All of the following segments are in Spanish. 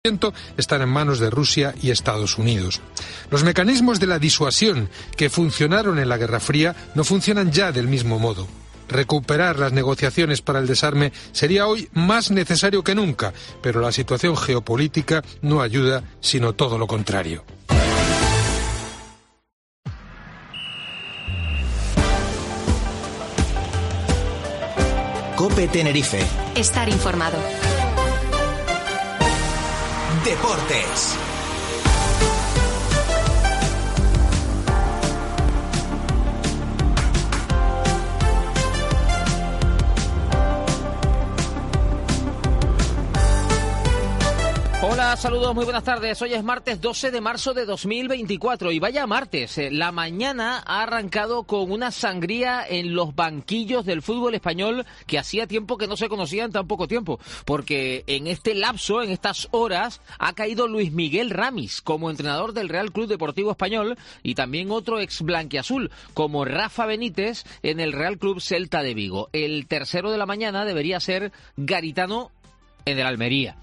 están en manos de Rusia y Estados Unidos. Los mecanismos de la disuasión que funcionaron en la Guerra Fría no funcionan ya del mismo modo. Recuperar las negociaciones para el desarme sería hoy más necesario que nunca, pero la situación geopolítica no ayuda, sino todo lo contrario. COPE Tenerife. Estar informado. Deportes. Hola, saludos, muy buenas tardes. Hoy es martes 12 de marzo de 2024 y vaya martes. La mañana ha arrancado con una sangría en los banquillos del fútbol español que hacía tiempo que no se conocía en tan poco tiempo, porque en este lapso, en estas horas, ha caído Luis Miguel Ramis como entrenador del Real Club Deportivo Español y también otro ex blanquiazul como Rafa Benítez en el Real Club Celta de Vigo. El tercero de la mañana debería ser Garitano en el Almería,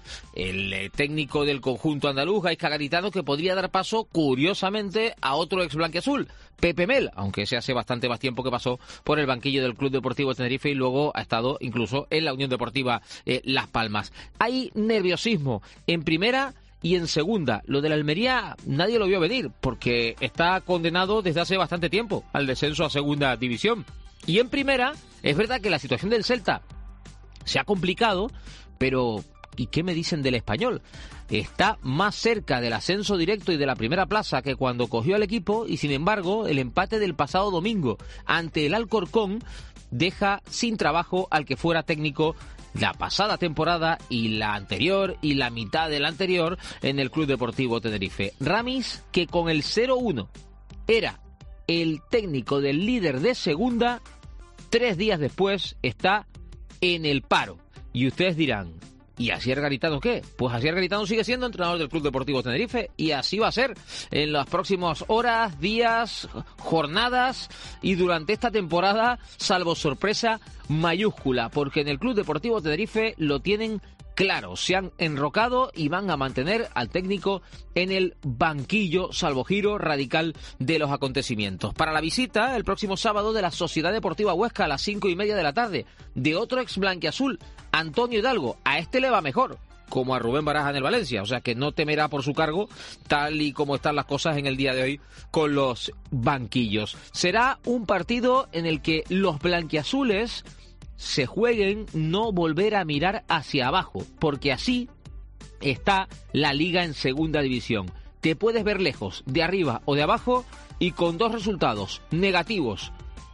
el técnico del conjunto andaluz, Gaizka Garitano, que podría dar paso, curiosamente, a otro ex blanquiazul, Pepe Mel, aunque ese hace bastante más tiempo que pasó por el banquillo del Club Deportivo Tenerife y luego ha estado incluso en la Unión Deportiva Las Palmas. Hay nerviosismo en primera y en segunda. Lo de la Almería nadie lo vio venir, porque está condenado desde hace bastante tiempo al descenso a segunda división. Y en primera, es verdad que la situación del Celta se ha complicado, pero ¿y qué me dicen del Español? Está más cerca del ascenso directo y de la primera plaza que cuando cogió al equipo y, sin embargo, el empate del pasado domingo ante el Alcorcón deja sin trabajo al que fuera técnico la pasada temporada y la anterior y la mitad de la anterior en el Club Deportivo Tenerife. Ramis, que con el 0-1 era el técnico del líder de segunda, 3 días después está en el paro. Y ustedes dirán, ¿y Asier Garitano qué? Pues Asier Garitano sigue siendo entrenador del Club Deportivo Tenerife y así va a ser en las próximas horas, días, jornadas y durante esta temporada, salvo sorpresa mayúscula, porque en el Club Deportivo Tenerife lo tienen claro, se han enrocado y van a mantener al técnico en el banquillo, salvo giro radical de los acontecimientos. Para la visita, el próximo sábado, de la Sociedad Deportiva Huesca a las 5:30 de la tarde, de otro ex blanquiazul, Antonio Hidalgo. A este le va mejor, como a Rubén Baraja en el Valencia, o sea que no temerá por su cargo, tal y como están las cosas en el día de hoy con los banquillos. Será un partido en el que los blanquiazules se jueguen no volver a mirar hacia abajo, porque así está la liga en segunda división. Te puedes ver lejos, de arriba o de abajo, y con 2 resultados negativos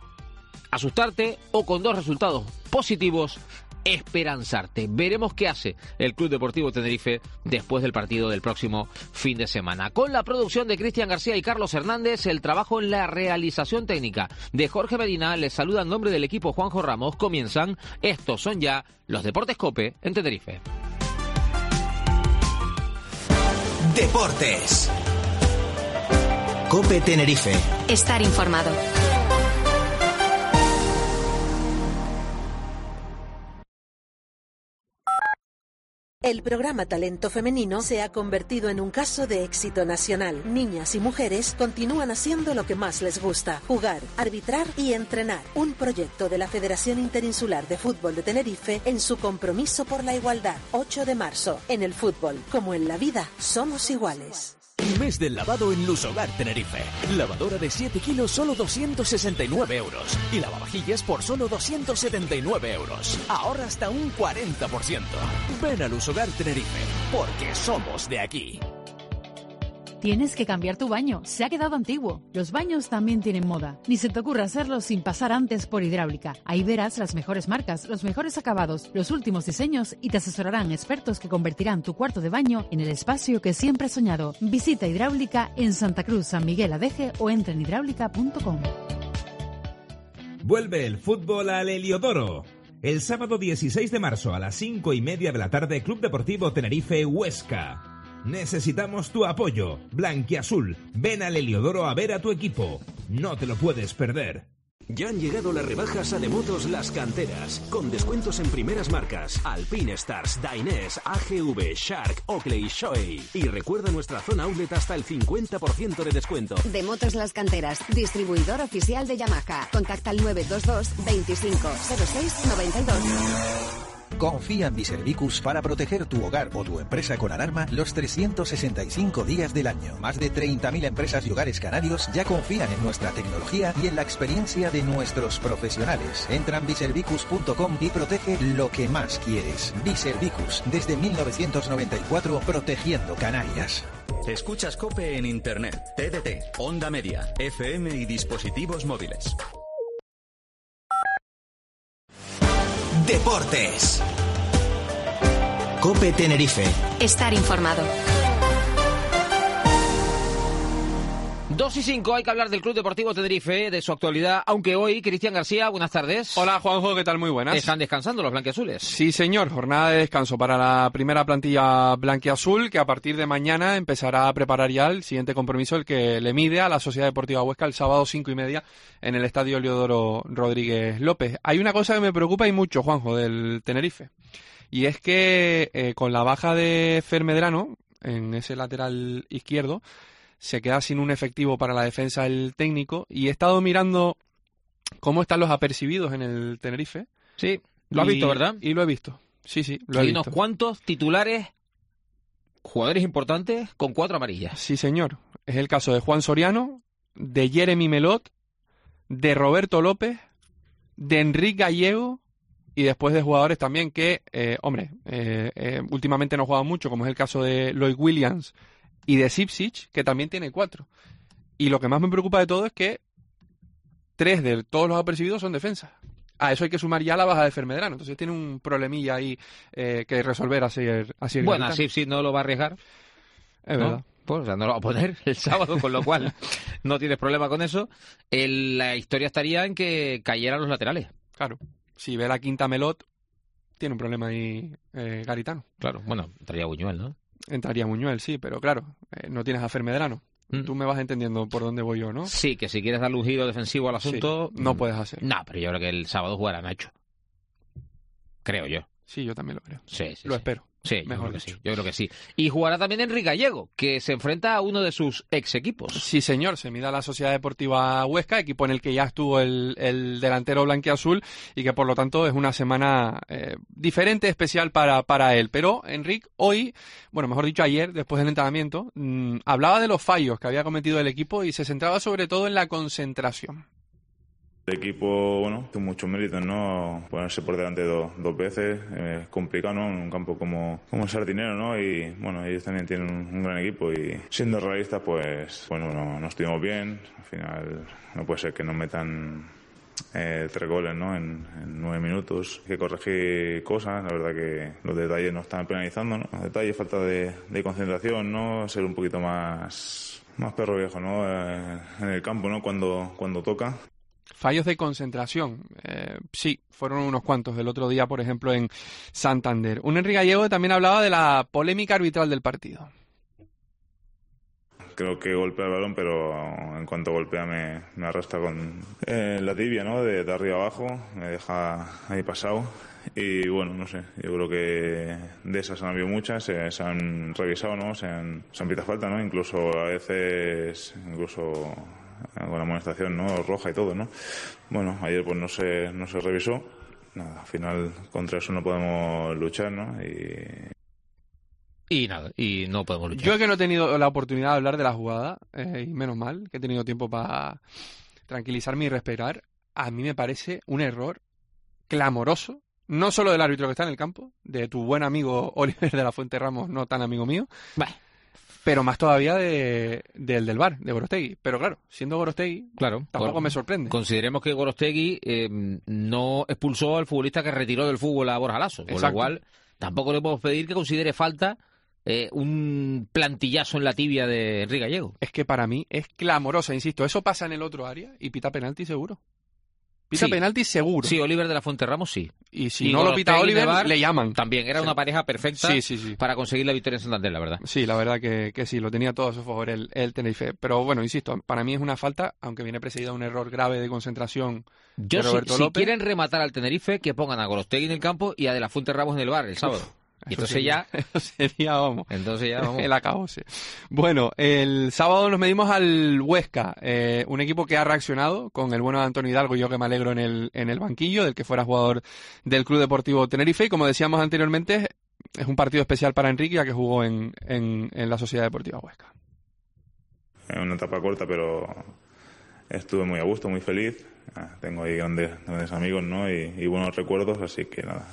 asustarte, o con 2 resultados positivos esperanzarte. Veremos qué hace el Club Deportivo Tenerife después del partido del próximo fin de semana. Con la producción de Cristian García y Carlos Hernández, el trabajo en la realización técnica de Jorge Medina, les saluda en nombre del equipo Juanjo Ramos. Comienzan, estos son ya los Deportes COPE en Tenerife. Deportes. COPE Tenerife. Estar informado. El programa Talento Femenino se ha convertido en un caso de éxito nacional. Niñas y mujeres continúan haciendo lo que más les gusta: jugar, arbitrar y entrenar. Un proyecto de la Federación Interinsular de Fútbol de Tenerife en su compromiso por la igualdad. 8 de marzo. En el fútbol, como en la vida, somos iguales. Mes del lavado en Lusogar Tenerife. Lavadora de 7 kilos, solo 269 euros. Y lavavajillas por solo 279 euros. Ahorra hasta un 40%. Ven a Lusogar Tenerife, porque somos de aquí. Tienes que cambiar tu baño, se ha quedado antiguo. Los baños también tienen moda. Ni se te ocurra hacerlo sin pasar antes por Hidráulica. Ahí verás las mejores marcas, los mejores acabados, los últimos diseños y te asesorarán expertos que convertirán tu cuarto de baño en el espacio que siempre has soñado. Visita Hidráulica en Santa Cruz, San Miguel Adeje o entra en hidráulica.com. Vuelve el fútbol al Heliodoro. El sábado 16 de marzo a las 5:30 de la tarde, Club Deportivo Tenerife Huesca. Necesitamos tu apoyo. Blanquiazul, ven al Heliodoro a ver a tu equipo. No te lo puedes perder. Ya han llegado las rebajas a Demotos Las Canteras, con descuentos en primeras marcas: Alpine Stars, Dainese, AGV, Shark, Oakley, Shoei. Y recuerda nuestra zona outlet hasta el 50% de descuento. Demotos Las Canteras, distribuidor oficial de Yamaha. Contacta al 922 25 06 92. Confía en Biservicus para proteger tu hogar o tu empresa con alarma los 365 días del año. Más de 30.000 empresas y hogares canarios ya confían en nuestra tecnología y en la experiencia de nuestros profesionales. Entra en biservicus.com y protege lo que más quieres. Biservicus, desde 1994, protegiendo Canarias. Escuchas COPE en Internet, TDT, Onda Media, FM y dispositivos móviles. Deportes. COPE Tenerife. Estar informado. 2:05, hay que hablar del Club Deportivo Tenerife, de su actualidad, aunque hoy, Cristian García, buenas tardes. Hola Juanjo, ¿qué tal? Muy buenas. ¿Están descansando los blanquiazules? Sí señor, jornada de descanso para la primera plantilla blanquiazul, que a partir de mañana empezará a preparar ya el siguiente compromiso, el que le mide a la Sociedad Deportiva Huesca el sábado 5:30 en el Estadio Leodoro Rodríguez López. Hay una cosa que me preocupa y mucho, Juanjo, del Tenerife, y es que con la baja de Fer Medrano en ese lateral izquierdo, se queda sin un efectivo para la defensa del técnico, y he estado mirando cómo están los apercibidos en el Tenerife. Sí, lo has visto, ¿verdad? Y lo he visto, sí, lo he y visto. unos cuantos titulares, jugadores importantes, con 4 amarillas. Sí, señor. Es el caso de Juan Soriano, de Jeremy Melot, de Roberto López, de Enrique Gallego, y después de jugadores también que, últimamente no han jugado mucho, como es el caso de Lloyd Williams y de Sipsic, que también tiene 4. Y lo que más me preocupa de todo es que 3 de todos los apercibidos son defensas. A eso hay que sumar ya la baja de Fer Medrano. Entonces tiene un problemilla ahí que resolver así. Bueno, Sipsic no lo va a arriesgar. Es verdad. Pues, o sea, no lo va a poner el sábado, con lo cual no tienes problema con eso. La historia estaría en que cayeran los laterales. Claro. Si ve la quinta Melot, tiene un problema ahí Garitano. Claro, bueno, entraría Buñuel, ¿no? Entraría Buñuel, sí, pero claro, no tienes a Fer Medrano. Tú me vas entendiendo por dónde voy yo, ¿no? Sí, que si quieres darle un giro defensivo al asunto... Sí, no puedes hacer. No, pero yo creo que el sábado jugará Nacho. Creo yo. Sí, yo también lo creo. Sí, lo espero. Sí, yo creo que sí. Y jugará también Enrique Gallego, que se enfrenta a uno de sus ex equipos. Sí, señor, se mide a la Sociedad Deportiva Huesca, equipo en el que ya estuvo el delantero blanquiazul, y que por lo tanto es una semana diferente, especial para él. Pero Enrique hoy, bueno, mejor dicho ayer, después del entrenamiento, hablaba de los fallos que había cometido el equipo y se centraba sobre todo en la concentración. El equipo, bueno, tuvo muchos méritos, ¿no? Ponerse por delante dos veces es complicado, ¿no? En un campo como Sardinero, ¿no? Y, bueno, ellos también tienen un gran equipo y, siendo realistas, pues, bueno, no estuvimos bien. Al final no puede ser que nos metan 3 goles, ¿no? En 9 minutos. Hay que corregir cosas, la verdad que los detalles nos están penalizando, ¿no? Los detalles, falta de concentración, ¿no? Ser un poquito más perro viejo, ¿no? En el campo, ¿no? Cuando toca. Fallos de concentración, sí, fueron unos cuantos el otro día, por ejemplo, en Santander. Un Enrique Gallego también hablaba de la polémica arbitral del partido. Creo que golpea el balón, pero en cuanto golpea me arrastra con la tibia, ¿no? De arriba abajo, me deja ahí pasado. Y bueno, no sé, yo creo que de esas han habido muchas, se han revisado, ¿no? Se han pitado falta, ¿no? Incluso a veces, con la amonestación, ¿no? Roja y todo, ¿no? Bueno, ayer pues no se revisó. Nada, al final contra eso no podemos luchar, ¿no? Y nada, y no podemos luchar. Yo que no he tenido la oportunidad de hablar de la jugada, y menos mal, que he tenido tiempo para tranquilizarme y respirar, a mí me parece un error clamoroso, no solo del árbitro que está en el campo, de tu buen amigo Oliver de la Fuente Ramos, no tan amigo mío, pero más todavía del VAR, de Gorostegui. Pero claro, siendo Gorostegui, tampoco me sorprende. Consideremos que Gorostegui no expulsó al futbolista que retiró del fútbol a Borja Lasso, con lo cual tampoco le podemos pedir que considere falta un plantillazo en la tibia de Enrique Gallego. Es que para mí es clamorosa, insisto. Eso pasa en el otro área y pita penalti seguro. Pita penalti seguro. Sí, Oliver de la Fuente Ramos sí. Y si no lo pita Oliver, le llaman. También, era una pareja perfecta para conseguir la victoria en Santander, la verdad. Sí, la verdad que sí, lo tenía todo a su favor el Tenerife. Pero bueno, insisto, para mí es una falta, aunque viene precedida de un error grave de concentración de Roberto López. Si quieren rematar al Tenerife, que pongan a Gorostegui en el campo y a de la Fuente Ramos en el bar el sábado. Y entonces sería, vamos. Entonces ya, vamos. El acabo, sí. Bueno, el sábado nos medimos al Huesca, un equipo que ha reaccionado con el bueno de Antonio Hidalgo, yo que me alegro en el banquillo, del que fuera jugador del Club Deportivo Tenerife, y como decíamos anteriormente, es un partido especial para Enrique, ya que jugó en la Sociedad Deportiva Huesca. Es una etapa corta, pero estuve muy a gusto, muy feliz. Tengo ahí grandes amigos, ¿no? y buenos recuerdos, así que nada.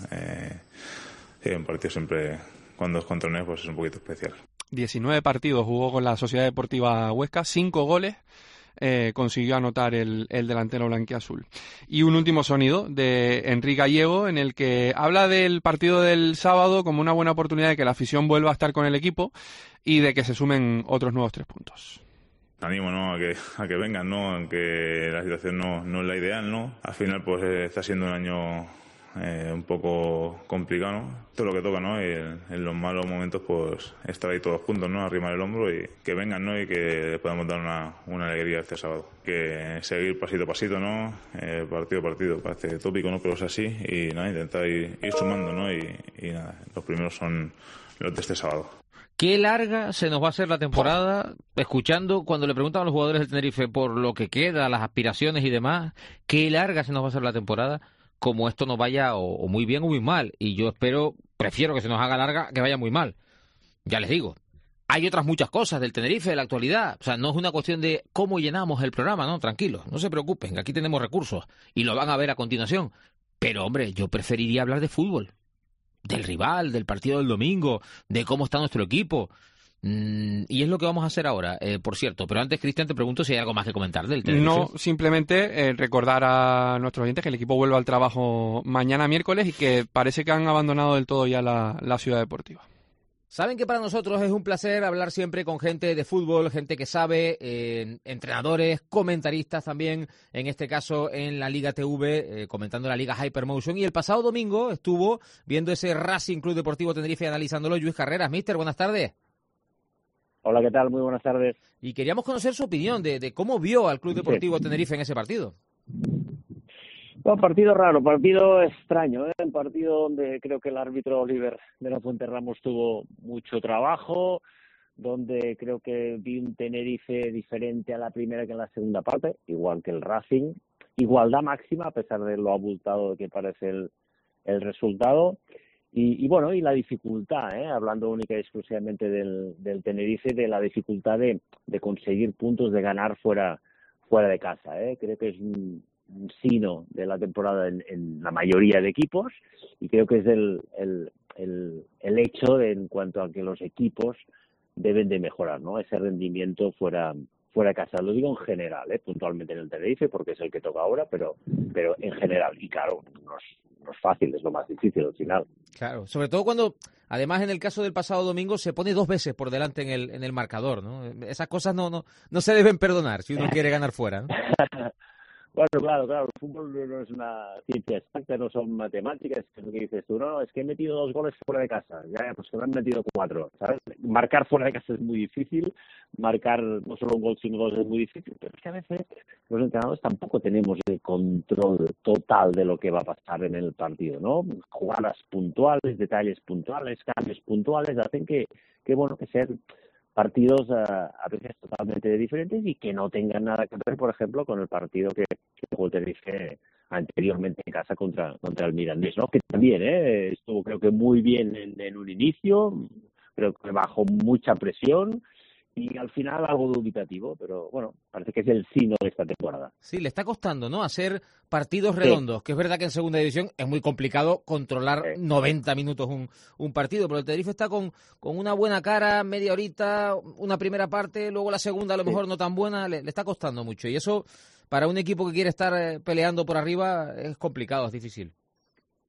Sí, un partido siempre, cuando es contra NES, pues es un poquito especial. 19 partidos jugó con la Sociedad Deportiva Huesca, 5 goles consiguió anotar el delantero blanquiazul. Y un último sonido de Enrique Gallego, en el que habla del partido del sábado como una buena oportunidad de que la afición vuelva a estar con el equipo y de que se sumen otros nuevos 3 puntos. Animo, ¿no? a que vengan, ¿no? Aunque la situación no es la ideal, ¿no? Al final, pues está siendo un año un poco complicado, ¿no? Todo lo que toca, ¿no? Y en los malos momentos, pues estar ahí todos juntos, ¿no? Arrimar el hombro y que vengan, ¿no? Y que podamos dar una alegría este sábado. Que seguir pasito a pasito, ¿no? Partido a partido, parece tópico, ¿no? Pero es así y nada, intentar ir sumando, ¿no? Y nada, los primeros son los de este sábado. Qué larga se nos va a hacer la temporada, escuchando cuando le preguntan a los jugadores del Tenerife por lo que queda, las aspiraciones y demás, qué larga se nos va a hacer la temporada, como esto nos vaya o muy bien o muy mal. Y yo prefiero que se nos haga larga que vaya muy mal. Ya les digo, hay otras muchas cosas del Tenerife, de la actualidad. O sea, no es una cuestión de cómo llenamos el programa, ¿no? Tranquilos, no se preocupen, que aquí tenemos recursos y lo van a ver a continuación. Pero, hombre, yo preferiría hablar de fútbol, del rival, del partido del domingo, de cómo está nuestro equipo. Y es lo que vamos a hacer ahora, por cierto. Pero antes, Cristian, te pregunto si hay algo más que comentar del Tenerife. No, simplemente recordar a nuestros oyentes que el equipo vuelve al trabajo mañana miércoles y que parece que han abandonado del todo ya la ciudad deportiva. Saben que para nosotros es un placer hablar siempre con gente de fútbol, gente que sabe, entrenadores, comentaristas también, en este caso en la Liga TV, comentando la Liga Hypermotion. Y el pasado domingo estuvo viendo ese Racing Club Deportivo Tenerife, analizándolo Luis Carreras. Mister, buenas tardes. Hola, ¿qué tal? Muy buenas tardes. Y queríamos conocer su opinión de cómo vio al Club Deportivo Tenerife en ese partido. Bueno, partido raro, partido extraño, un partido donde creo que el árbitro Oliver de la Fuente Ramos tuvo mucho trabajo, donde creo que vi un Tenerife diferente a la primera que en la segunda parte, igual que el Racing. Igualdad máxima, a pesar de lo abultado que parece el resultado. Y bueno, y la dificultad, hablando única y exclusivamente del Tenerife, de la dificultad de conseguir puntos, de ganar fuera de casa. Creo que es un sino de la temporada en la mayoría de equipos, y creo que es el hecho en cuanto a que los equipos deben de mejorar, ¿no? Ese rendimiento fuera de casa. Lo digo en general, puntualmente en el Tenerife, porque es el que toca ahora, pero en general. Y claro, no es fácil, es lo más difícil al final. Claro, sobre todo cuando, además en el caso del pasado domingo, se pone 2 veces por delante en el marcador, ¿no? Esas cosas no se deben perdonar si uno quiere ganar fuera, ¿no? Bueno, claro, el fútbol no es una ciencia exacta, no son matemáticas, es lo que dices tú, no, es que he metido 2 goles fuera de casa, ya, pues que me han metido 4, ¿sabes? Marcar fuera de casa es muy difícil, marcar no solo un gol sino 2 es muy difícil, pero es que a veces los entrenadores tampoco tenemos el control total de lo que va a pasar en el partido, ¿no? Jugadas puntuales, detalles puntuales, cambios puntuales, hacen que sean partidos a veces totalmente diferentes y que no tengan nada que ver, por ejemplo, con el partido que jugó el Tenerife anteriormente en casa contra el Mirandés, ¿no? Que también estuvo, creo que muy bien en un inicio, creo que bajó mucha presión y al final algo dubitativo, pero bueno, parece que es el sino de esta temporada. Sí, le está costando, ¿no? Hacer partidos redondos, sí. Que es verdad que en segunda división es muy complicado controlar 90 minutos un partido, pero el Tenerife está con una buena cara, media horita, una primera parte, luego la segunda a lo mejor no tan buena, le está costando mucho. Y eso, para un equipo que quiere estar peleando por arriba, es complicado, es difícil.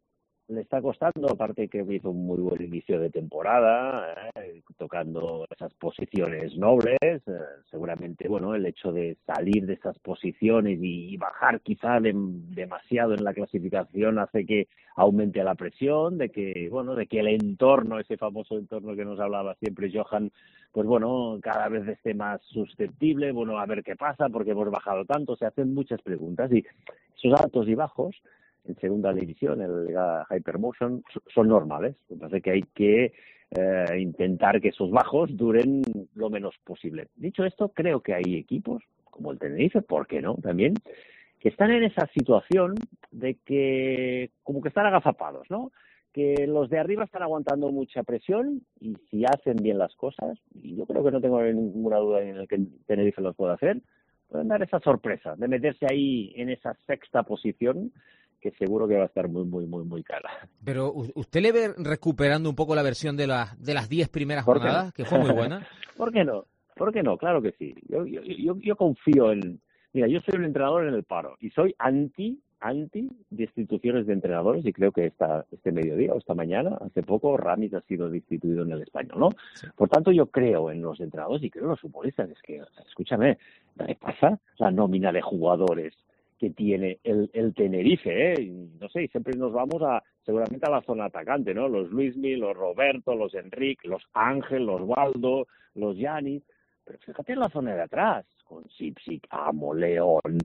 le está costando, aparte que hizo un muy buen inicio de temporada, tocando esas posiciones nobles. Seguramente, bueno, el hecho de salir de esas posiciones y bajar quizá demasiado en la clasificación hace que aumente la presión, de que el entorno, ese famoso entorno que nos hablaba siempre Johan, pues bueno, cada vez esté más susceptible, bueno, a ver qué pasa, porque hemos bajado tanto, se hacen muchas preguntas, y esos altos y bajos en segunda división, en la Hypermotion, son normales. Me parece que hay que intentar que esos bajos duren lo menos posible. Dicho esto, creo que hay equipos, como el Tenerife, ¿por qué no?, también, que están en esa situación de que como que están agazapados, ¿no? Que los de arriba están aguantando mucha presión, y si hacen bien las cosas, y yo creo que no tengo ninguna duda en el que el Tenerife los pueda hacer, pueden dar esa sorpresa de meterse ahí en esa sexta posición, que seguro que va a estar muy, muy, muy, muy cara. Pero ¿usted le ve recuperando un poco la versión de las 10 primeras jornadas, que fue muy buena? ¿Por qué no? ¿Por qué no? Claro que sí. Yo confío en... Mira, yo soy un entrenador en el paro y soy anti destituciones de entrenadores, y creo que este mediodía o esta mañana, hace poco, Ramis ha sido destituido en el Español, ¿no? Sí. Por tanto, yo creo en los entrenadores y creo en los futbolistas. Es que, escúchame, ¿qué pasa? La nómina de jugadores que tiene el Tenerife, no sé, y siempre nos vamos seguramente a la zona atacante, ¿no? Los Luismi, los Roberto, los Enrique, los Ángel, los Waldo, los Yanis, pero fíjate en la zona de atrás, con Sipsic, Amo, León,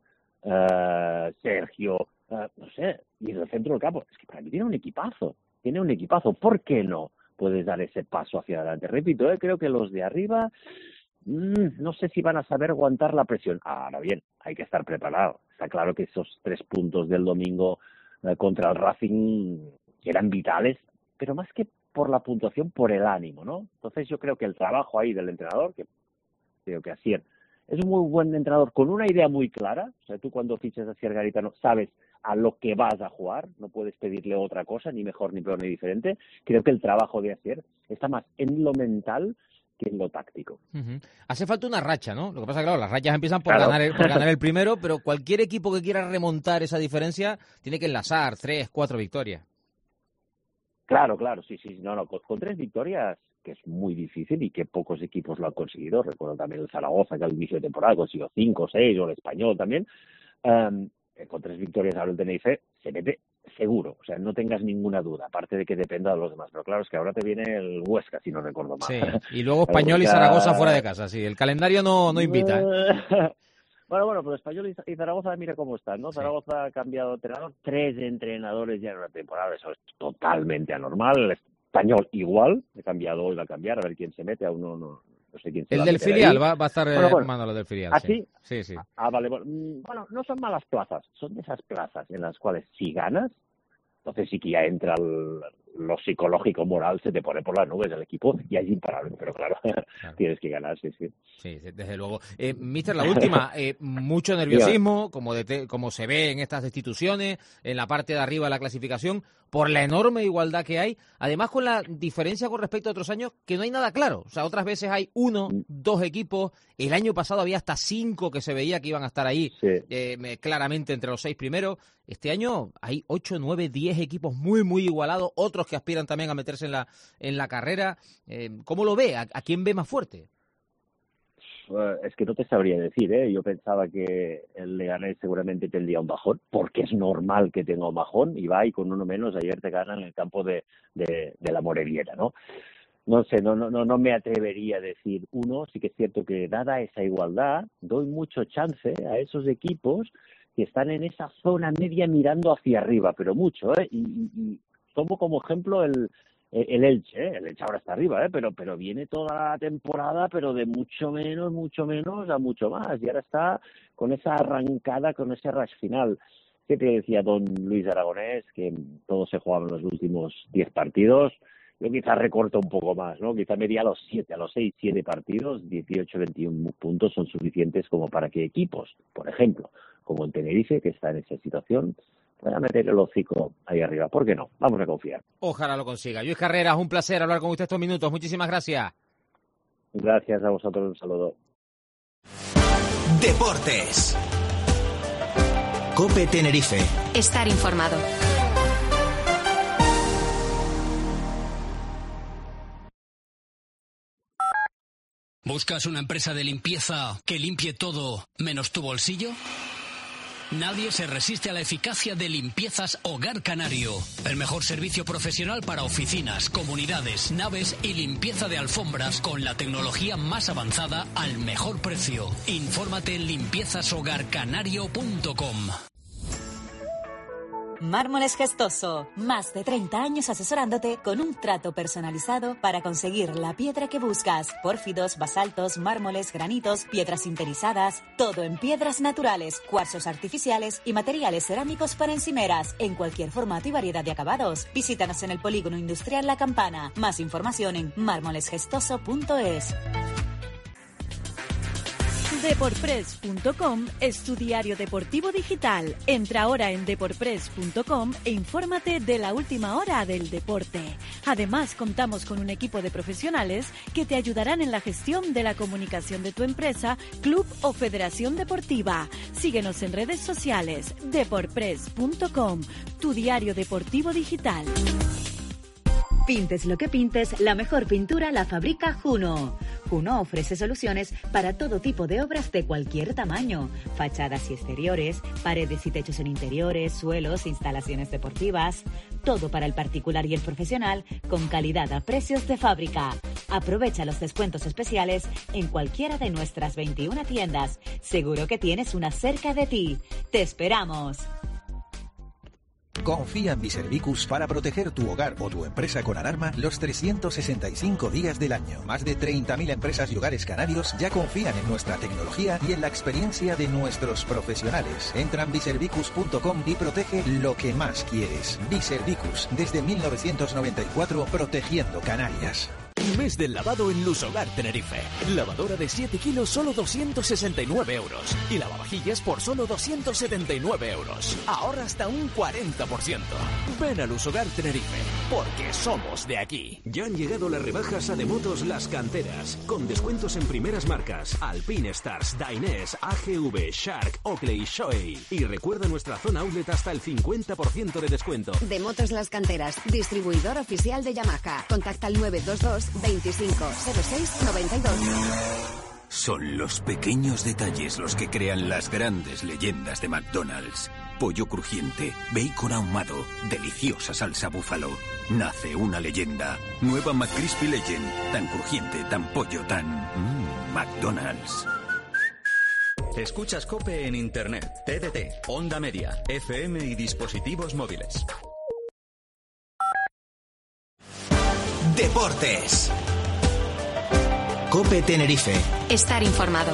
Sergio, no sé, y en el centro del campo, es que para mí tiene un equipazo, ¿por qué no puedes dar ese paso hacia adelante? Repito, creo que los de arriba, no sé si van a saber aguantar la presión. Ahora bien, hay que estar preparado. Está claro que esos 3 puntos del domingo contra el Racing eran vitales, pero más que por la puntuación, por el ánimo, ¿no? Entonces yo creo que el trabajo ahí del entrenador, que creo que Asier es un muy buen entrenador con una idea muy clara. O sea, tú cuando fichas a Asier Garitano sabes a lo que vas a jugar, no puedes pedirle otra cosa, ni mejor, ni peor, ni diferente. Creo que el trabajo de Asier está más en lo mental que en lo táctico. Hace falta una racha, ¿no? Lo que pasa es que, claro, las rachas empiezan por ganar el primero, pero cualquier equipo que quiera remontar esa diferencia tiene que enlazar 3, 4 victorias. Claro, sí. No, con 3 victorias, que es muy difícil y que pocos equipos lo han conseguido. Recuerdo también el Zaragoza, que al inicio de temporada consiguió 5, 6, o el Español también. Con 3 victorias ahora el Tenerife se mete seguro, o sea, no tengas ninguna duda, aparte de que dependa de los demás. Pero claro, es que ahora te viene el Huesca, si no recuerdo mal. Sí, y luego Español y Zaragoza fuera de casa, sí, el calendario no invita. Bueno, pero Español y Zaragoza, mira cómo están, ¿no? Sí. Zaragoza ha cambiado de entrenador, 3 entrenadores ya en una temporada, eso es totalmente anormal. El Español igual, ha cambiado hoy, va a cambiar, a ver quién se mete, a uno no sé quién se el va del filial va a estar bueno, lo del filial. ¿Ah, sí? Sí. Vale. Bueno, no son malas plazas, son de esas plazas en las cuales si ganas, entonces sí que ya entra lo psicológico, moral, se te pone por las nubes el equipo y es imparable, pero claro. Tienes que ganar, sí. Sí, desde luego. Mister, la última, mucho nerviosismo, como se ve en estas destituciones, en la parte de arriba de la clasificación, por la enorme igualdad que hay, además con la diferencia con respecto a otros años, que no hay nada claro. O sea, otras veces hay 1, 2 equipos, el año pasado había hasta 5 que se veía que iban a estar ahí, claramente entre los 6 primeros. Este año hay 8, 9, 10 equipos muy, muy igualados, otros que aspiran también a meterse en la carrera. ¿Cómo lo ve? ¿A quién ve más fuerte? Es que no te sabría decir, Yo pensaba que el Leganés seguramente tendría un bajón, porque es normal que tenga un bajón, y va y con uno menos ayer te gana en el campo de la Morevieta, ¿no? No sé, no me atrevería a decir uno. Sí que es cierto que dada esa igualdad, doy mucho chance a esos equipos que están en esa zona media mirando hacia arriba, pero mucho, y tomo como ejemplo el Elche, el Elche ahora está arriba, pero viene toda la temporada, pero de mucho menos a mucho más, y ahora está con esa arrancada, con ese rush final. ¿Qué te decía don Luis Aragonés? Que todos se jugaban los últimos 10 partidos. Yo quizás recorto un poco más, ¿no? Quizás media a los 6, 7 partidos, 18, 21 puntos son suficientes como para que equipos, por ejemplo, como en Tenerife, que está en esa situación, voy a meter el hocico ahí arriba. ¿Por qué no? Vamos a confiar. Ojalá lo consiga. Luis Carreras, un placer hablar con usted estos minutos. Muchísimas gracias. Gracias a vosotros. Un saludo. Deportes. COPE Tenerife. Estar informado. ¿Buscas una empresa de limpieza que limpie todo menos tu bolsillo? Nadie se resiste a la eficacia de Limpiezas Hogar Canario. El mejor servicio profesional para oficinas, comunidades, naves y limpieza de alfombras con la tecnología más avanzada al mejor precio. Infórmate en limpiezashogarcanario.com. Mármoles Gestoso, más de 30 años asesorándote con un trato personalizado para conseguir la piedra que buscas. Pórfidos, basaltos, mármoles, granitos, piedras sinterizadas, todo en piedras naturales, cuarzos artificiales y materiales cerámicos para encimeras, en cualquier formato y variedad de acabados. Visítanos en el Polígono Industrial La Campana. Más información en mármolesgestoso.es. Deporpress.com es tu diario deportivo digital. Entra ahora en deporpress.com e infórmate de la última hora del deporte. Además, contamos con un equipo de profesionales que te ayudarán en la gestión de la comunicación de tu empresa, club o federación deportiva. Síguenos en redes sociales. Deporpress.com, tu diario deportivo digital. Pintes lo que pintes, la mejor pintura la fabrica Juno. Juno ofrece soluciones para todo tipo de obras de cualquier tamaño. Fachadas y exteriores, paredes y techos en interiores, suelos, instalaciones deportivas. Todo para el particular y el profesional, con calidad a precios de fábrica. Aprovecha los descuentos especiales en cualquiera de nuestras 21 tiendas. Seguro que tienes una cerca de ti. ¡Te esperamos! Confía en Biservicus para proteger tu hogar o tu empresa con alarma los 365 días del año. Más de 30.000 empresas y hogares canarios ya confían en nuestra tecnología y en la experiencia de nuestros profesionales. Entra en biservicus.com y protege lo que más quieres. Biservicus, desde 1994, protegiendo Canarias. Mes del lavado en Lusogar Tenerife. Lavadora de 7 kilos, solo 269 euros. Y lavavajillas por solo 279 euros. Ahorra hasta un 40%. Ven a Lusogar Tenerife, porque somos de aquí. Ya han llegado las rebajas a Demotos Las Canteras, con descuentos en primeras marcas: Alpine Stars, Dainese, AGV, Shark, Oakley, Shoei. Y recuerda nuestra zona outlet hasta el 50% de descuento. Demotos Las Canteras, distribuidor oficial de Yamaha. Contacta al 922 25 06 92. Son los pequeños detalles los que crean las grandes leyendas de McDonald's. Pollo crujiente, bacon ahumado, deliciosa salsa búfalo. Nace una leyenda. Nueva McCrispy Legend. Tan crujiente, tan pollo, tan... McDonald's. Escuchas COPE en Internet, TDT, Onda Media, FM y dispositivos móviles. Deportes. COPE Tenerife. Estar informado.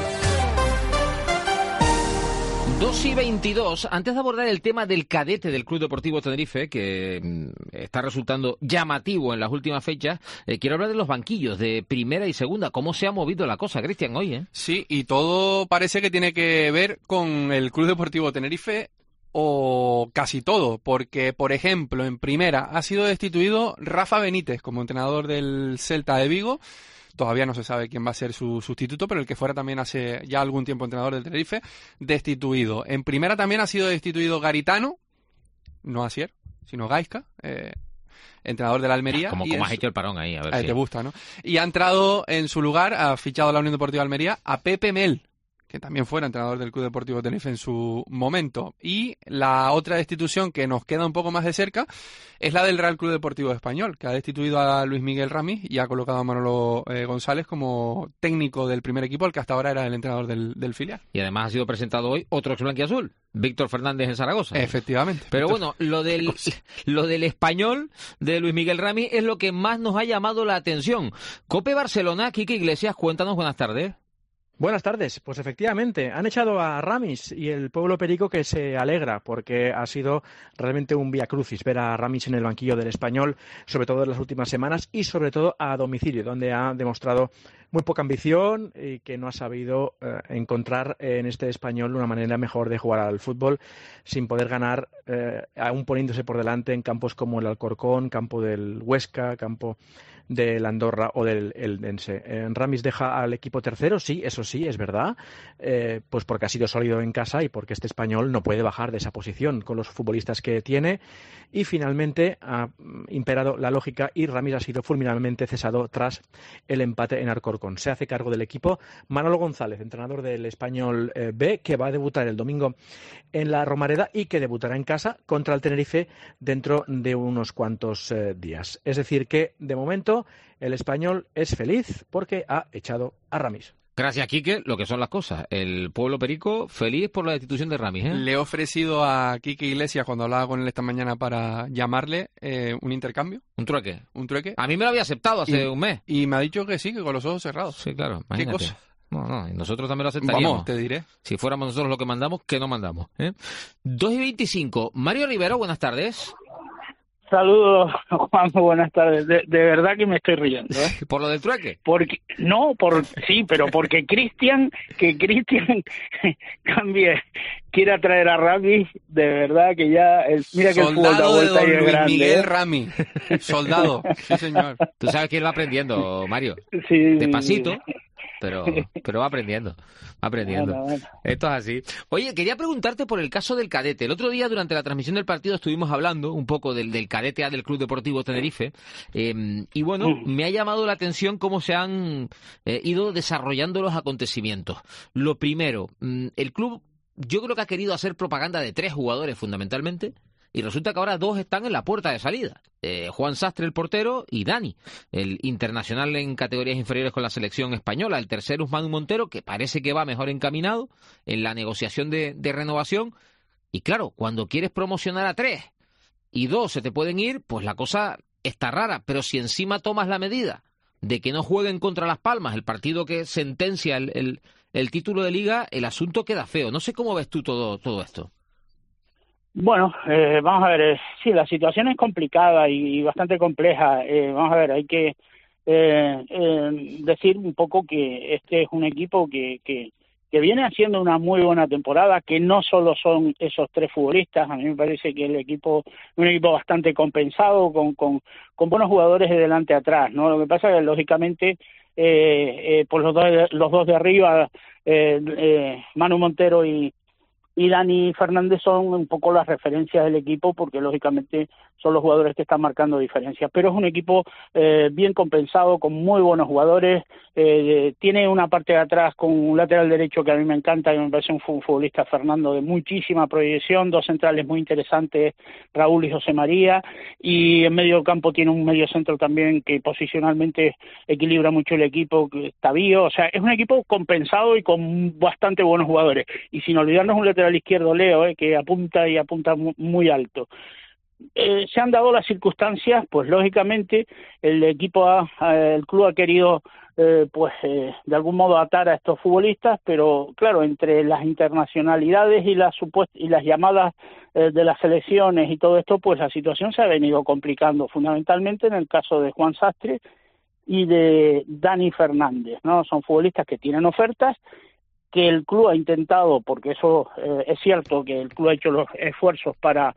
2:22. Antes de abordar el tema del cadete del Club Deportivo Tenerife, que está resultando llamativo en las últimas fechas, quiero hablar de los banquillos de primera y segunda. ¿Cómo se ha movido la cosa, Cristian, hoy? Sí, y todo parece que tiene que ver con el Club Deportivo Tenerife, o casi todo, porque, por ejemplo, en primera ha sido destituido Rafa Benítez como entrenador del Celta de Vigo. Todavía no se sabe quién va a ser su sustituto, pero el que fuera también hace ya algún tiempo entrenador del Tenerife, destituido. En primera también ha sido destituido Garitano, no Asier, sino Gaisca, entrenador de la Almería. Como has hecho el parón ahí, a ver si... Te gusta, ¿no? Y ha entrado en su lugar, ha fichado a la Unión Deportiva de Almería a Pepe Mel, que también fuera entrenador del Club Deportivo Tenerife en su momento. Y la otra destitución que nos queda un poco más de cerca es la del Real Club Deportivo Español, que ha destituido a Luis Miguel Ramis y ha colocado a Manolo González como técnico del primer equipo, el que hasta ahora era el entrenador del filial. Y además ha sido presentado hoy otro ex blanquiazul, Víctor Fernández en Zaragoza. Efectivamente. Pero bueno, lo del Español de Luis Miguel Ramis es lo que más nos ha llamado la atención. COPE Barcelona, Quique Iglesias, cuéntanos, buenas tardes. Buenas tardes, pues efectivamente, han echado a Ramis y el pueblo perico que se alegra porque ha sido realmente un vía crucis ver a Ramis en el banquillo del Español, sobre todo en las últimas semanas y sobre todo a domicilio, donde ha demostrado muy poca ambición y que no ha sabido encontrar en este Español una manera mejor de jugar al fútbol sin poder ganar, aún poniéndose por delante en campos como el Alcorcón, campo del Huesca, campo del Andorra o del Eldense. Ramis deja al equipo tercero, sí, eso sí, es verdad, pues porque ha sido sólido en casa y porque este Español no puede bajar de esa posición con los futbolistas que tiene, y finalmente ha imperado la lógica y Ramis ha sido fulminantemente cesado tras el empate en Alcorcón Alcorcón. Se hace cargo del equipo Manolo González, entrenador del Español B, que va a debutar el domingo en la Romareda y que debutará en casa contra el Tenerife dentro de unos cuantos días. Es decir que, de momento, el Español es feliz porque ha echado a Ramis. Gracias, Quique, lo que son las cosas. El pueblo perico feliz por la destitución de Ramis, ¿eh? Le he ofrecido a Quique Iglesias, cuando hablaba con él esta mañana para llamarle, un intercambio. ¿Un trueque? ¿Un trueque? A mí me lo había aceptado hace un mes. Y me ha dicho que sí, que con los ojos cerrados. Sí, claro, imagínate. ¿Qué cosa? No, nosotros también lo aceptaríamos. Vamos, te diré. Si fuéramos nosotros los que mandamos, que no mandamos, ¿eh? 2:25. Mario Rivero, buenas tardes. Saludos, Juan, buenas tardes. De verdad que me estoy riendo, ¿eh? ¿Por lo del trueque? Sí, pero porque Cristian cambie, quiera traer a Ramis, de verdad que ya, mira que el fútbol da vuelta y es grande. Miguel Ramis, soldado, sí señor. Tú sabes que él va aprendiendo, Mario. Sí. Despacito. Pero va aprendiendo. Bueno. Esto es así. Oye, quería preguntarte por el caso del cadete. El otro día, durante la transmisión del partido, estuvimos hablando un poco del cadete A del Club Deportivo Tenerife. Y bueno, me ha llamado la atención cómo se han ido desarrollando los acontecimientos. Lo primero, el club yo creo que ha querido hacer propaganda de 3 jugadores fundamentalmente. Y resulta que ahora 2 están en la puerta de salida. Juan Sastre, el portero, y Dani, el internacional en categorías inferiores con la selección española. El tercero es Manu Montero, que parece que va mejor encaminado en la negociación de renovación. Y claro, cuando quieres promocionar a 3 y 2 se te pueden ir, pues la cosa está rara. Pero si encima tomas la medida de que no jueguen contra Las Palmas, el partido que sentencia el título de Liga, el asunto queda feo. No sé cómo ves tú todo esto. Bueno, vamos a ver, sí, la situación es complicada y bastante compleja. Vamos a ver, hay que decir un poco que este es un equipo que viene haciendo una muy buena temporada, que no solo son esos 3 futbolistas. A mí me parece que el equipo es un equipo bastante compensado, con buenos jugadores de delante a atrás, ¿no? Lo que pasa es que, lógicamente, por los dos de arriba, Manu Montero y Dani Fernández son un poco las referencias del equipo, porque lógicamente son los jugadores que están marcando diferencias. Pero es un equipo bien compensado, con muy buenos jugadores. Tiene una parte de atrás con un lateral derecho que a mí me encanta, y me parece un futbolista, Fernando, de muchísima proyección. 2 centrales muy interesantes, Raúl y José María. Y en medio campo tiene un medio centro también que posicionalmente equilibra mucho el equipo, Tavío. O sea, es un equipo compensado y con bastante buenos jugadores. Y sin olvidarnos un lateral izquierdo, Leo, que apunta muy alto. Se han dado las circunstancias, pues lógicamente el club ha querido de algún modo atar a estos futbolistas, pero claro, entre las internacionalidades y las llamadas de las selecciones y todo esto, pues la situación se ha venido complicando, fundamentalmente en el caso de Juan Sastre y de Dani Fernández, ¿no? Son futbolistas que tienen ofertas, que el club ha intentado, porque eso es cierto que el club ha hecho los esfuerzos para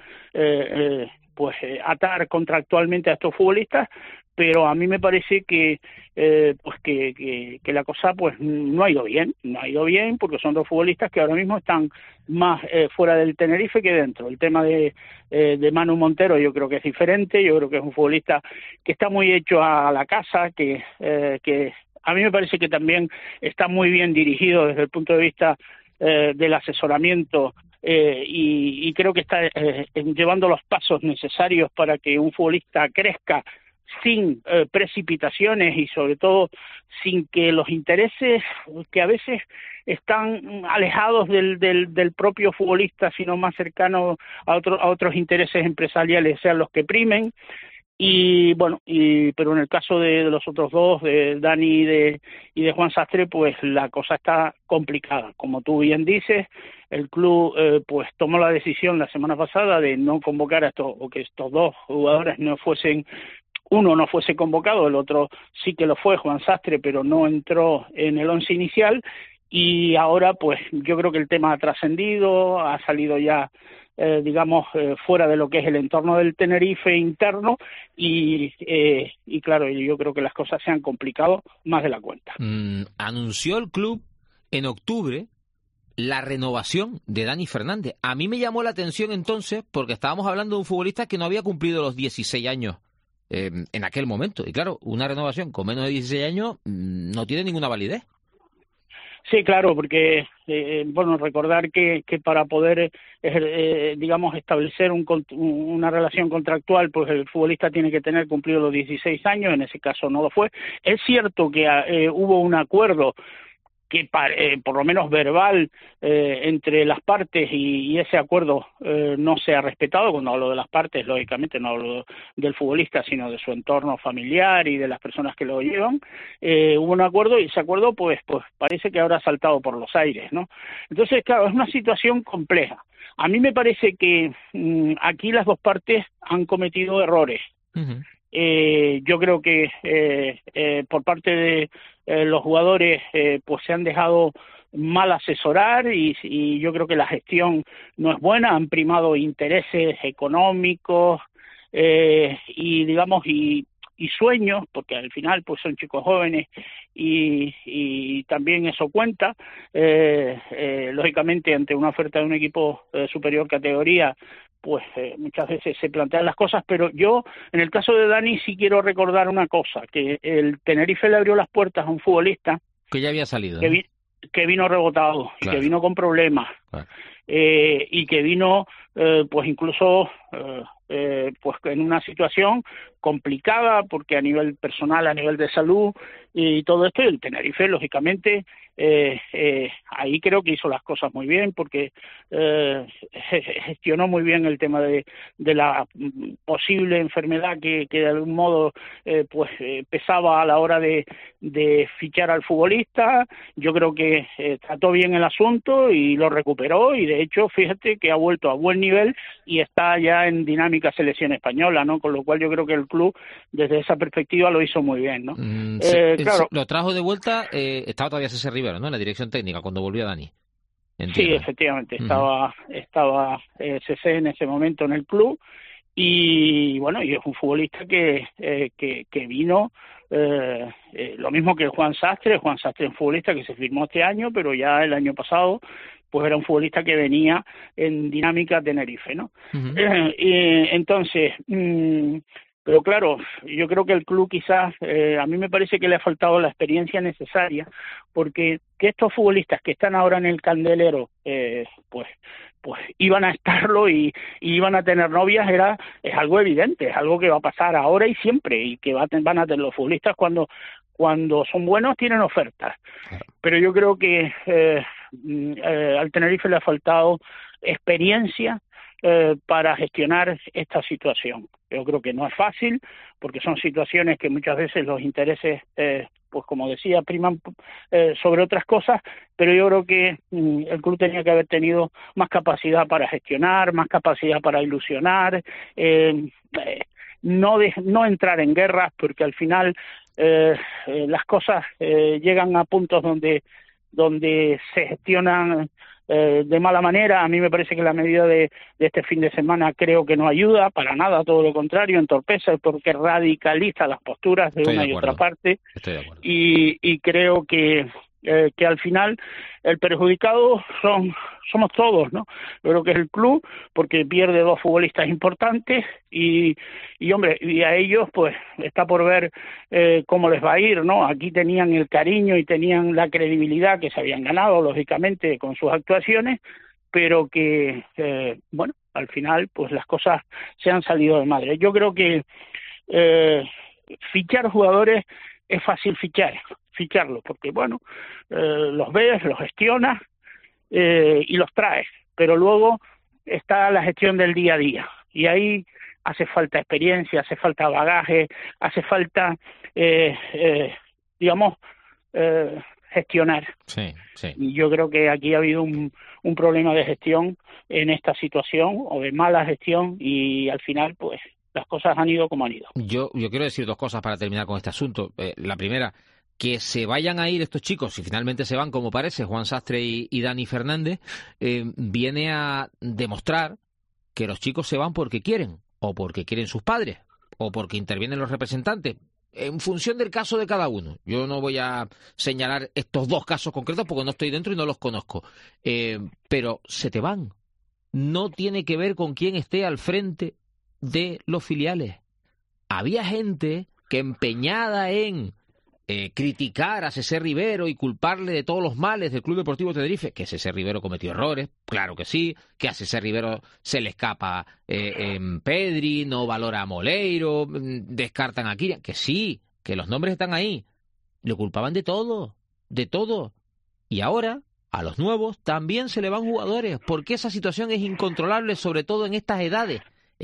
atar contractualmente a estos futbolistas, pero a mí me parece que la cosa pues no ha ido bien, porque son 2 futbolistas que ahora mismo están más fuera del Tenerife que dentro. El tema de Manu Montero yo creo que es diferente, yo creo que es un futbolista que está muy hecho a la casa, que a mí me parece que también está muy bien dirigido desde el punto de vista del asesoramiento, y creo que está llevando los pasos necesarios para que un futbolista crezca sin precipitaciones y sobre todo sin que los intereses, que a veces están alejados del propio futbolista, sino más cercanos a otros intereses empresariales, sean los que primen. Y bueno, pero en el caso de los otros 2, de Dani y de Juan Sastre, pues la cosa está complicada. Como tú bien dices, el club pues tomó la decisión la semana pasada de no convocar a que estos 2 jugadores uno no fuese convocado, el otro sí que lo fue, Juan Sastre, pero no entró en el 11 inicial. Y ahora pues yo creo que el tema ha trascendido, ha salido ya fuera de lo que es el entorno del Tenerife interno, y claro, yo creo que las cosas se han complicado más de la cuenta. Anunció el club en octubre la renovación de Dani Fernández. A mí me llamó la atención entonces, porque estábamos hablando de un futbolista que no había cumplido los 16 años en aquel momento. Y claro, una renovación con menos de 16 años no tiene ninguna validez. Sí, claro, porque recordar que para poder digamos establecer una relación contractual, pues el futbolista tiene que tener cumplido los 16 años. En ese caso no lo fue. Es cierto que hubo un acuerdo que por lo menos verbal entre las partes, y ese acuerdo no se ha respetado. Cuando hablo de las partes, lógicamente no hablo del futbolista, sino de su entorno familiar y de las personas que lo llevan. Hubo un acuerdo, y ese acuerdo pues parece que ahora ha saltado por los aires, ¿no? Entonces, claro, es una situación compleja. A mí me parece que aquí las dos partes han cometido errores. Uh-huh. Yo creo que por parte de los jugadores pues se han dejado mal asesorar, y yo creo que la gestión no es buena. Han primado intereses económicos y digamos y sueños, porque al final pues son chicos jóvenes y también eso cuenta. Lógicamente, ante una oferta de un equipo superior categoría, pues muchas veces se plantean las cosas, pero yo, en el caso de Dani, sí quiero recordar una cosa, que el Tenerife le abrió las puertas a un futbolista que ya había salido, que vino rebotado, claro, y que vino con problemas, claro, y que vino pues incluso pues en una situación complicada, porque a nivel personal, a nivel de salud y todo esto, y el Tenerife, lógicamente, ahí creo que hizo las cosas muy bien, porque gestionó muy bien el tema de la posible enfermedad que de algún modo pesaba a la hora de fichar al futbolista. Yo creo que trató bien el asunto y lo recuperó, y de hecho fíjate que ha vuelto a buen nivel y está ya en dinámica selección española, ¿no? Con lo cual yo creo que el club desde esa perspectiva lo hizo muy bien, ¿no? Claro, lo trajo de vuelta, estaba todavía César Rivero, ¿no?, en la dirección técnica cuando volvió Dani. Sí, efectivamente, estaba CC en ese momento en el club, y bueno, y es un futbolista que vino lo mismo que Juan Sastre. Es un futbolista que se firmó este año, pero ya el año pasado pues era un futbolista que venía en dinámica Tenerife, ¿no? Uh-huh. Entonces, pero claro, yo creo que el club quizás, a mí me parece que le ha faltado la experiencia necesaria, porque que estos futbolistas que están ahora en el candelero, pues iban a estarlo y iban a tener novias, es algo evidente, es algo que va a pasar ahora y siempre, y que van a tener los futbolistas cuando son buenos, tienen ofertas. Pero yo creo que al Tenerife le ha faltado experiencia para gestionar esta situación. Yo creo que no es fácil, porque son situaciones que muchas veces los intereses, pues como decía, priman sobre otras cosas, pero yo creo que el club tenía que haber tenido más capacidad para gestionar, más capacidad para ilusionar, no entrar en guerras, porque al final las cosas llegan a puntos donde se gestionan de mala manera. A mí me parece que la medida de este fin de semana creo que no ayuda para nada, todo lo contrario, entorpece, porque radicaliza las posturas de una y otra parte. Estoy de acuerdo. Y creo que al final el perjudicado somos todos, ¿no? Yo creo que es el club, porque pierde dos futbolistas importantes y hombre, y a ellos pues está por ver cómo les va a ir, ¿no? Aquí tenían el cariño y tenían la credibilidad que se habían ganado, lógicamente, con sus actuaciones, pero que, bueno, al final pues las cosas se han salido de madre. Yo creo que fichar jugadores es fácil ficharlos, porque bueno, los ves, los gestionas y los traes, pero luego está la gestión del día a día, y ahí hace falta experiencia, hace falta bagaje, hace falta gestionar. Sí. Y yo creo que aquí ha habido un problema de gestión en esta situación, o de mala gestión, y al final pues las cosas han ido como han ido. Yo quiero decir dos cosas para terminar con este asunto. La primera, que se vayan a ir estos chicos, si finalmente se van, como parece, Juan Sastre y Dani Fernández, viene a demostrar que los chicos se van porque quieren, o porque quieren sus padres, o porque intervienen los representantes, en función del caso de cada uno. Yo no voy a señalar estos dos casos concretos porque no estoy dentro y no los conozco, pero se te van. No tiene que ver con quién esté al frente de los filiales. había gente que empeñada en criticar a César Rivero y culparle de todos los males del Club Deportivo Tenerife, que César Rivero cometió errores, claro que sí, que a César Rivero se le escapa Pedri, no valora a Moleiro, descartan a Kirian, que sí, que los nombres están ahí, lo culpaban de todo, y ahora a los nuevos también se le van jugadores, porque esa situación es incontrolable, sobre todo en estas edades,